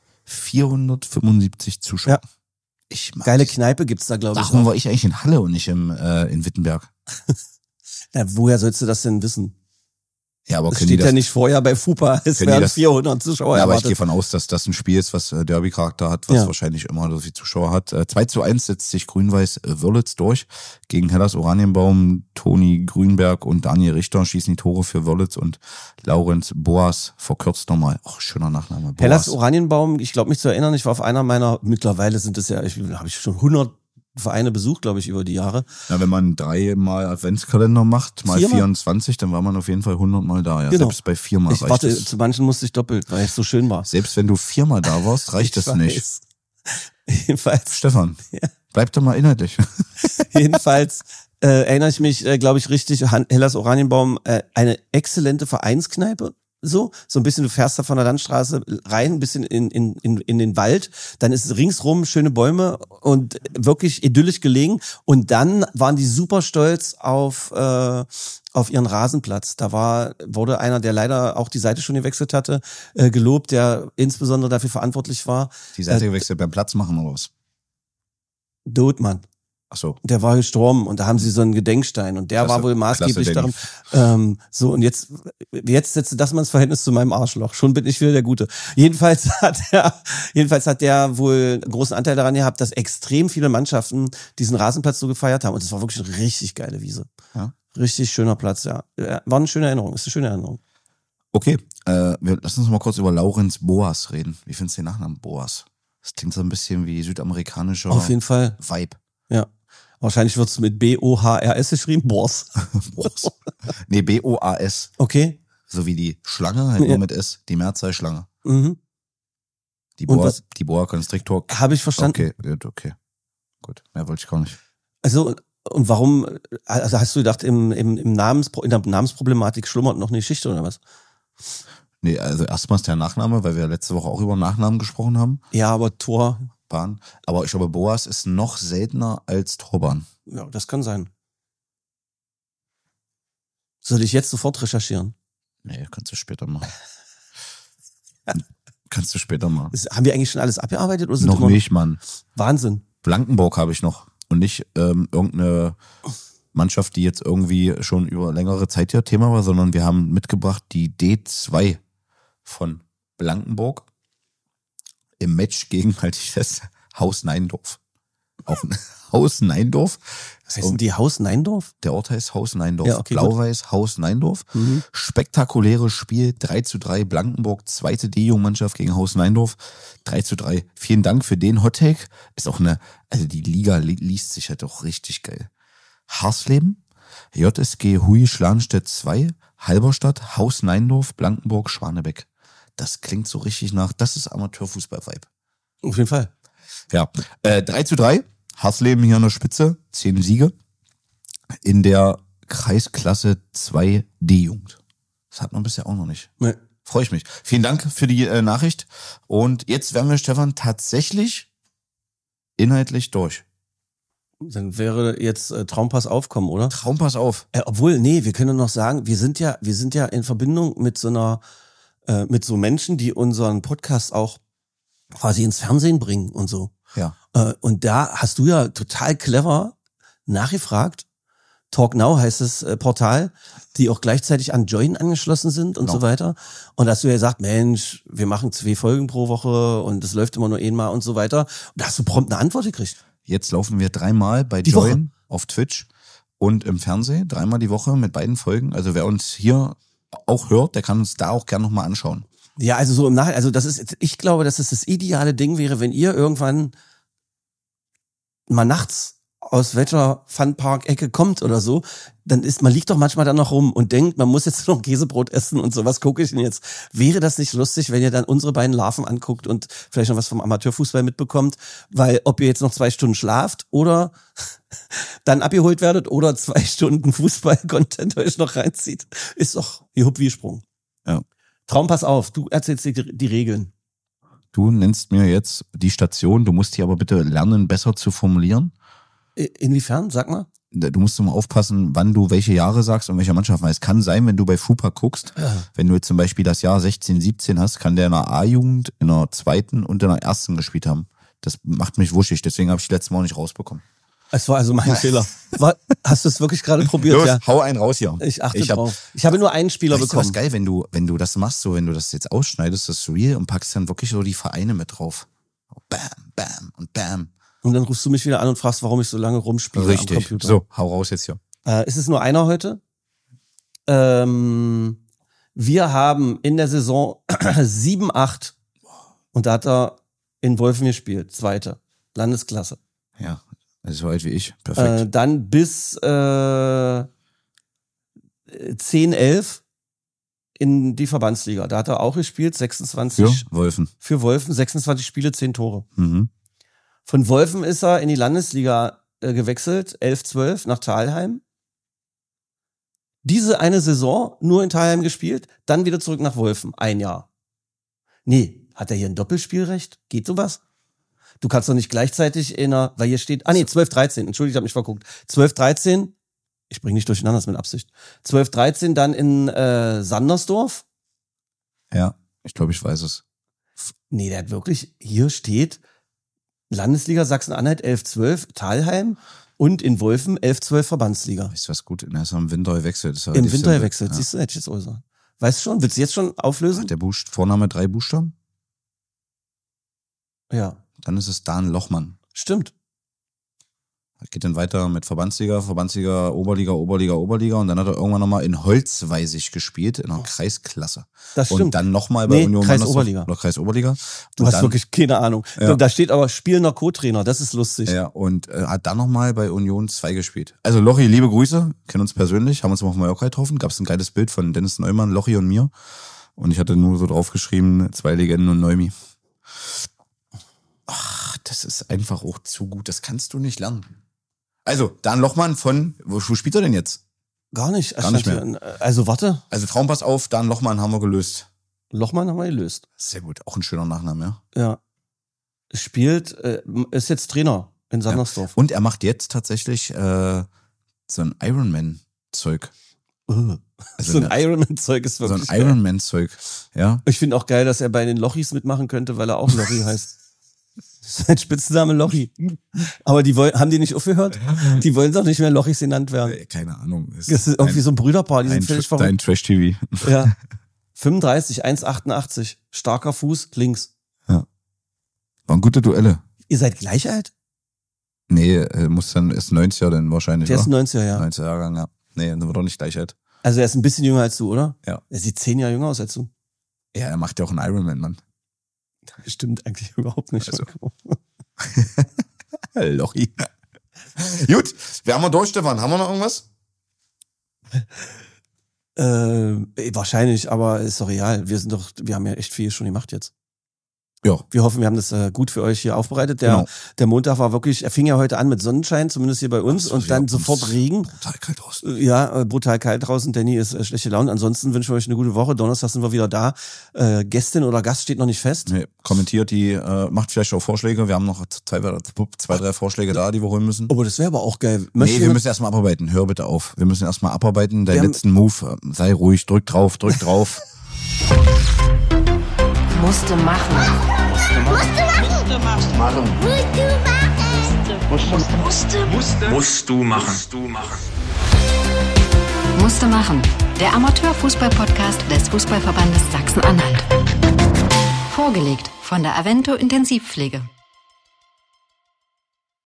475 Zuschauer. Ja. Geile Kneipe gibt's da, glaube ich. Warum war ich eigentlich in Halle und nicht in Wittenberg? Na, woher sollst du das denn wissen? Ja, aber das steht ja nicht vorher bei FUPA, es werden 400 Zuschauer ja, aber erwartet. ich gehe davon aus, dass das ein Spiel ist, was Derby-Charakter hat, was wahrscheinlich immer so viele Zuschauer hat. 2:1 setzt sich Grün-Weiß Wörlitz durch gegen Hellas Oranienbaum. Toni Grünberg und Daniel Richter schießen die Tore für Wörlitz und Laurenz Boas verkürzt nochmal. Ach, schöner Nachname. Boas. Hellas Oranienbaum, ich glaube mich zu erinnern, ich war auf einer meiner, mittlerweile sind es ja, habe ich schon 100 Vereine besucht, glaube ich, über die Jahre. Ja, wenn man 3 Mal Adventskalender macht, mal 24, dann war man auf jeden Fall 100 Mal da. Ja, genau. Selbst bei 4 Mal reicht es. Zu manchen musste ich doppelt, weil es so schön war. Selbst wenn du 4 Mal da warst, reicht das nicht. Jedenfalls. Stefan, bleib doch mal inhaltlich. Jedenfalls erinnere ich mich, glaube ich, richtig, Hellas Oranienbaum, eine exzellente Vereinskneipe. so ein bisschen, du fährst da von der Landstraße rein, ein bisschen in den Wald, dann ist es ringsrum schöne Bäume und wirklich idyllisch gelegen und dann waren die super stolz auf ihren Rasenplatz. Da wurde einer, der leider auch die Seite schon gewechselt hatte, gelobt, der insbesondere dafür verantwortlich war. Die Seite gewechselt beim Platz machen oder was? Dotmann. Ach so. Der war gestorben und da haben sie so einen Gedenkstein und der war wohl maßgeblich daran. Und jetzt setzt du das mal ins Verhältnis zu meinem Arschloch. Schon bin ich wieder der Gute. Jedenfalls hat der wohl einen großen Anteil daran gehabt, dass extrem viele Mannschaften diesen Rasenplatz so gefeiert haben und es war wirklich eine richtig geile Wiese. Ja. Richtig schöner Platz, ja. War eine schöne Erinnerung, ist eine schöne Erinnerung. Okay, lass uns mal kurz über Laurenz Boas reden. Wie findest du den Nachnamen Boas? Das klingt so ein bisschen wie südamerikanischer Auf jeden Fall. Vibe. Ja. Wahrscheinlich wird es mit B-O-H-R-S geschrieben. Boas. Boas. Nee, B-O-A-S. Okay. So wie die Schlange, halt nur mit S. Die Mehrzahl Schlange. Mhm. Die Boa Constrictor. Habe ich verstanden. Okay. Gut, mehr wollte ich gar nicht. Also, und warum, also hast du gedacht, in der Namensproblematik schlummert noch eine Geschichte oder was? Nee, also erstmal ist der Nachname, weil wir letzte Woche auch über Nachnamen gesprochen haben. Ja, aber Torban. Aber ich glaube, Boas ist noch seltener als Torban. Ja, das kann sein. Soll ich jetzt sofort recherchieren? Nee, kannst du später machen. Haben wir eigentlich schon alles abgearbeitet? Oder sind noch nicht, Mann. Wahnsinn. Blankenburg habe ich noch. Und nicht irgendeine Mannschaft, die jetzt irgendwie schon über längere Zeit hier Thema war, sondern wir haben mitgebracht die D2 von Blankenburg im Match gegen, halte ich fest, Haus Neindorf. Auch Haus Neindorf. Was heißt denn die Haus Neindorf? Der Ort heißt Haus Neindorf. Ja, okay, Blau-Weiß Haus Neindorf. Mhm. Spektakuläres Spiel, 3:3, Blankenburg, zweite D-Jugendmannschaft gegen Haus Neindorf, 3:3. Vielen Dank für den Hottake. Ist auch also die Liga liest sich halt auch richtig geil. Harsleben, JSG Hui Schlanstedt 2, Halberstadt, Haus Neindorf, Blankenburg, Schwanebeck. Das klingt so richtig das ist Amateurfußball-Vibe. Auf jeden Fall. Ja, 3:3, Harsleben hier an der Spitze, 10 Siege in der Kreisklasse 2 D-Jugend. Das hat man bisher auch noch nicht. Nee. Freue ich mich. Vielen Dank für die Nachricht. Und jetzt wären wir, Stefan, tatsächlich inhaltlich durch. Dann wäre jetzt Traumpass aufkommen, oder? Traumpass auf. Obwohl, nee, wir können noch sagen, wir sind ja in Verbindung mit mit so Menschen, die unseren Podcast auch quasi ins Fernsehen bringen und so. Ja. Und da hast du ja total clever nachgefragt. Talk Now heißt das Portal, die auch gleichzeitig an Join angeschlossen sind und so weiter. Und hast du ja gesagt, Mensch, wir machen 2 Folgen pro Woche und es läuft immer nur einmal und so weiter. Und da hast du prompt eine Antwort gekriegt. Jetzt laufen wir 3-mal bei Join auf Twitch und im Fernsehen, 3-mal die Woche mit beiden Folgen. Also wer uns hier auch hört, der kann uns da auch gerne nochmal anschauen. Ja, also so im Nachhinein, also ich glaube, dass es das ideale Ding wäre, wenn ihr irgendwann mal nachts aus welcher Funpark-Ecke kommt oder so, man liegt doch manchmal dann noch rum und denkt, man muss jetzt noch Käsebrot essen und so, was gucke ich denn jetzt? Wäre das nicht lustig, wenn ihr dann unsere beiden Larven anguckt und vielleicht noch was vom Amateurfußball mitbekommt? Weil ob ihr jetzt noch 2 Stunden schlaft oder dann abgeholt werdet oder 2 Stunden Fußball-Content euch noch reinzieht, ist doch wie Hupp wie Sprung. Ja. Traumpass auf, du erzählst die Regeln. Du nennst mir jetzt die Station, du musst die aber bitte lernen, besser zu formulieren. Inwiefern? Sag mal. Du musst mal aufpassen, wann du welche Jahre sagst und welcher Mannschaft. Weil es kann sein, wenn du bei FUPA guckst, wenn du jetzt zum Beispiel das Jahr 16, 17 hast, kann der in der A-Jugend, in der zweiten und in der ersten gespielt haben. Das macht mich wuschig, deswegen habe ich letztes Mal auch nicht rausbekommen. Es war also mein Fehler. Hast du es wirklich gerade probiert? Los, ja. Hau einen raus hier. Ich achte drauf. Ich habe nur einen Spieler bekommen. Das ist geil, wenn du das machst, so wenn du das jetzt ausschneidest, das Real und packst dann wirklich so die Vereine mit drauf. Bam, bam und bam. Und dann rufst du mich wieder an und fragst, warum ich so lange rumspiele. Richtig. Am Computer. So, hau raus jetzt hier. Ist es nur einer heute? Wir haben in der Saison 7-8 und da hat er in Wolfen gespielt. 2. Landesklasse. Ja, also so alt wie ich. Perfekt. Dann bis 10-11 in die Verbandsliga. Da hat er auch gespielt. 26. Für Wolfen. Für Wolfen. 26 Spiele, 10 Tore. Mhm. Von Wolfen ist er in die Landesliga gewechselt, 11-12 nach Thalheim. Diese eine Saison nur in Thalheim gespielt, dann wieder zurück nach Wolfen. 1 Jahr. Nee, hat er hier ein Doppelspielrecht? Geht sowas? Du kannst doch nicht gleichzeitig weil hier steht, 12-13, entschuldigt, ich habe mich verguckt. 12-13, ich bringe nicht durcheinander, das ist mit Absicht. 12-13 dann in Sandersdorf. Ja, ich glaube, ich weiß es. Nee, der hat wirklich, hier steht Landesliga Sachsen-Anhalt 11-12, Thalheim und in Wolfen 11-12 Verbandsliga. Weißt du was gut? Er ist im Winter gewechselt. Im Winter gewechselt, ja. Siehst du, hätte ich jetzt auch gesagt. Weißt du schon? Willst du jetzt schon auflösen? Hat der Vorname 3 Buchstaben? Ja. Dann ist es Dan Lochmann. Stimmt. Geht dann weiter mit Verbandsliga, Oberliga und dann hat er irgendwann nochmal in Holzweisig gespielt, in einer Kreisklasse. Das stimmt. Und dann nochmal bei Union Kreis-Oberliga. Oder Kreis-Oberliga. Du hast wirklich keine Ahnung. Ja. Da steht aber spielender Co-Trainer, das ist lustig. Ja, und hat dann nochmal bei Union 2 gespielt. Also Lochi, liebe Grüße, kennen uns persönlich, haben uns mal auf Mallorca getroffen, gab es ein geiles Bild von Dennis Neumann, Lochi und mir. Und ich hatte nur so draufgeschrieben, 2 Legenden und Neumi. Ach, das ist einfach auch zu gut, das kannst du nicht lernen. Also, Dan Lochmann wo spielt er denn jetzt? Gar nicht. Gar nicht mehr. Also, warte. Also, Traumpass auf, Dan Lochmann haben wir gelöst. Lochmann haben wir gelöst. Sehr gut, auch ein schöner Nachname, ja. Ja. Ist jetzt Trainer in Sandersdorf. Ja. Und er macht jetzt tatsächlich so ein Ironman-Zeug. Also so ein Ironman-Zeug ist wirklich so ein Ironman-Zeug, ja. Ich finde auch geil, dass er bei den Lochis mitmachen könnte, weil er auch Lochi heißt. Sein Spitzname Lochi. Aber haben die nicht aufgehört? Die wollen doch nicht mehr Lochis genannt werden. Keine Ahnung. Das ist irgendwie so ein Brüderpaar, die sind völlig verrückt. Dein Trash-TV. Ja. 35, 1,88. Starker Fuß, links. Ja. Waren gute Duelle. Ihr seid gleich alt? Nee, ist 90er dann wahrscheinlich. Der ist 90er, ja. 90er Jahrgang, ja. Nee, dann wird doch nicht gleich alt. Also er ist ein bisschen jünger als du, oder? Ja. Er sieht 10 Jahre jünger aus als du. Ja, er macht ja auch einen Ironman, Mann. Stimmt eigentlich überhaupt nicht. Also. Lochi. Gut, wir haben durch, Stefan. Haben wir noch irgendwas? Wahrscheinlich, aber ist doch real. Wir haben ja echt viel schon gemacht jetzt. Ja. Wir hoffen, wir haben das gut für euch hier aufbereitet. Der Montag war wirklich, er fing ja heute an mit Sonnenschein, zumindest hier bei uns, und dann sofort Regen. Brutal kalt draußen. Ja, brutal kalt draußen. Danny ist schlechte Laune. Ansonsten wünschen wir euch eine gute Woche. Donnerstag sind wir wieder da. Gästin oder Gast steht noch nicht fest. Nee, kommentiert macht vielleicht auch Vorschläge. Wir haben noch 2, 3 Vorschläge da, die wir holen müssen. Oh, das wäre aber auch geil. Wir müssen erstmal abarbeiten. Hör bitte auf. Wir müssen erstmal abarbeiten. Deinen letzten Move, sei ruhig, drück drauf. Musste machen. Musst du machen. Musste machen. Der Amateurfußball-Podcast des Fußballverbandes Sachsen-Anhalt. Vorgelegt von der Avento Intensivpflege.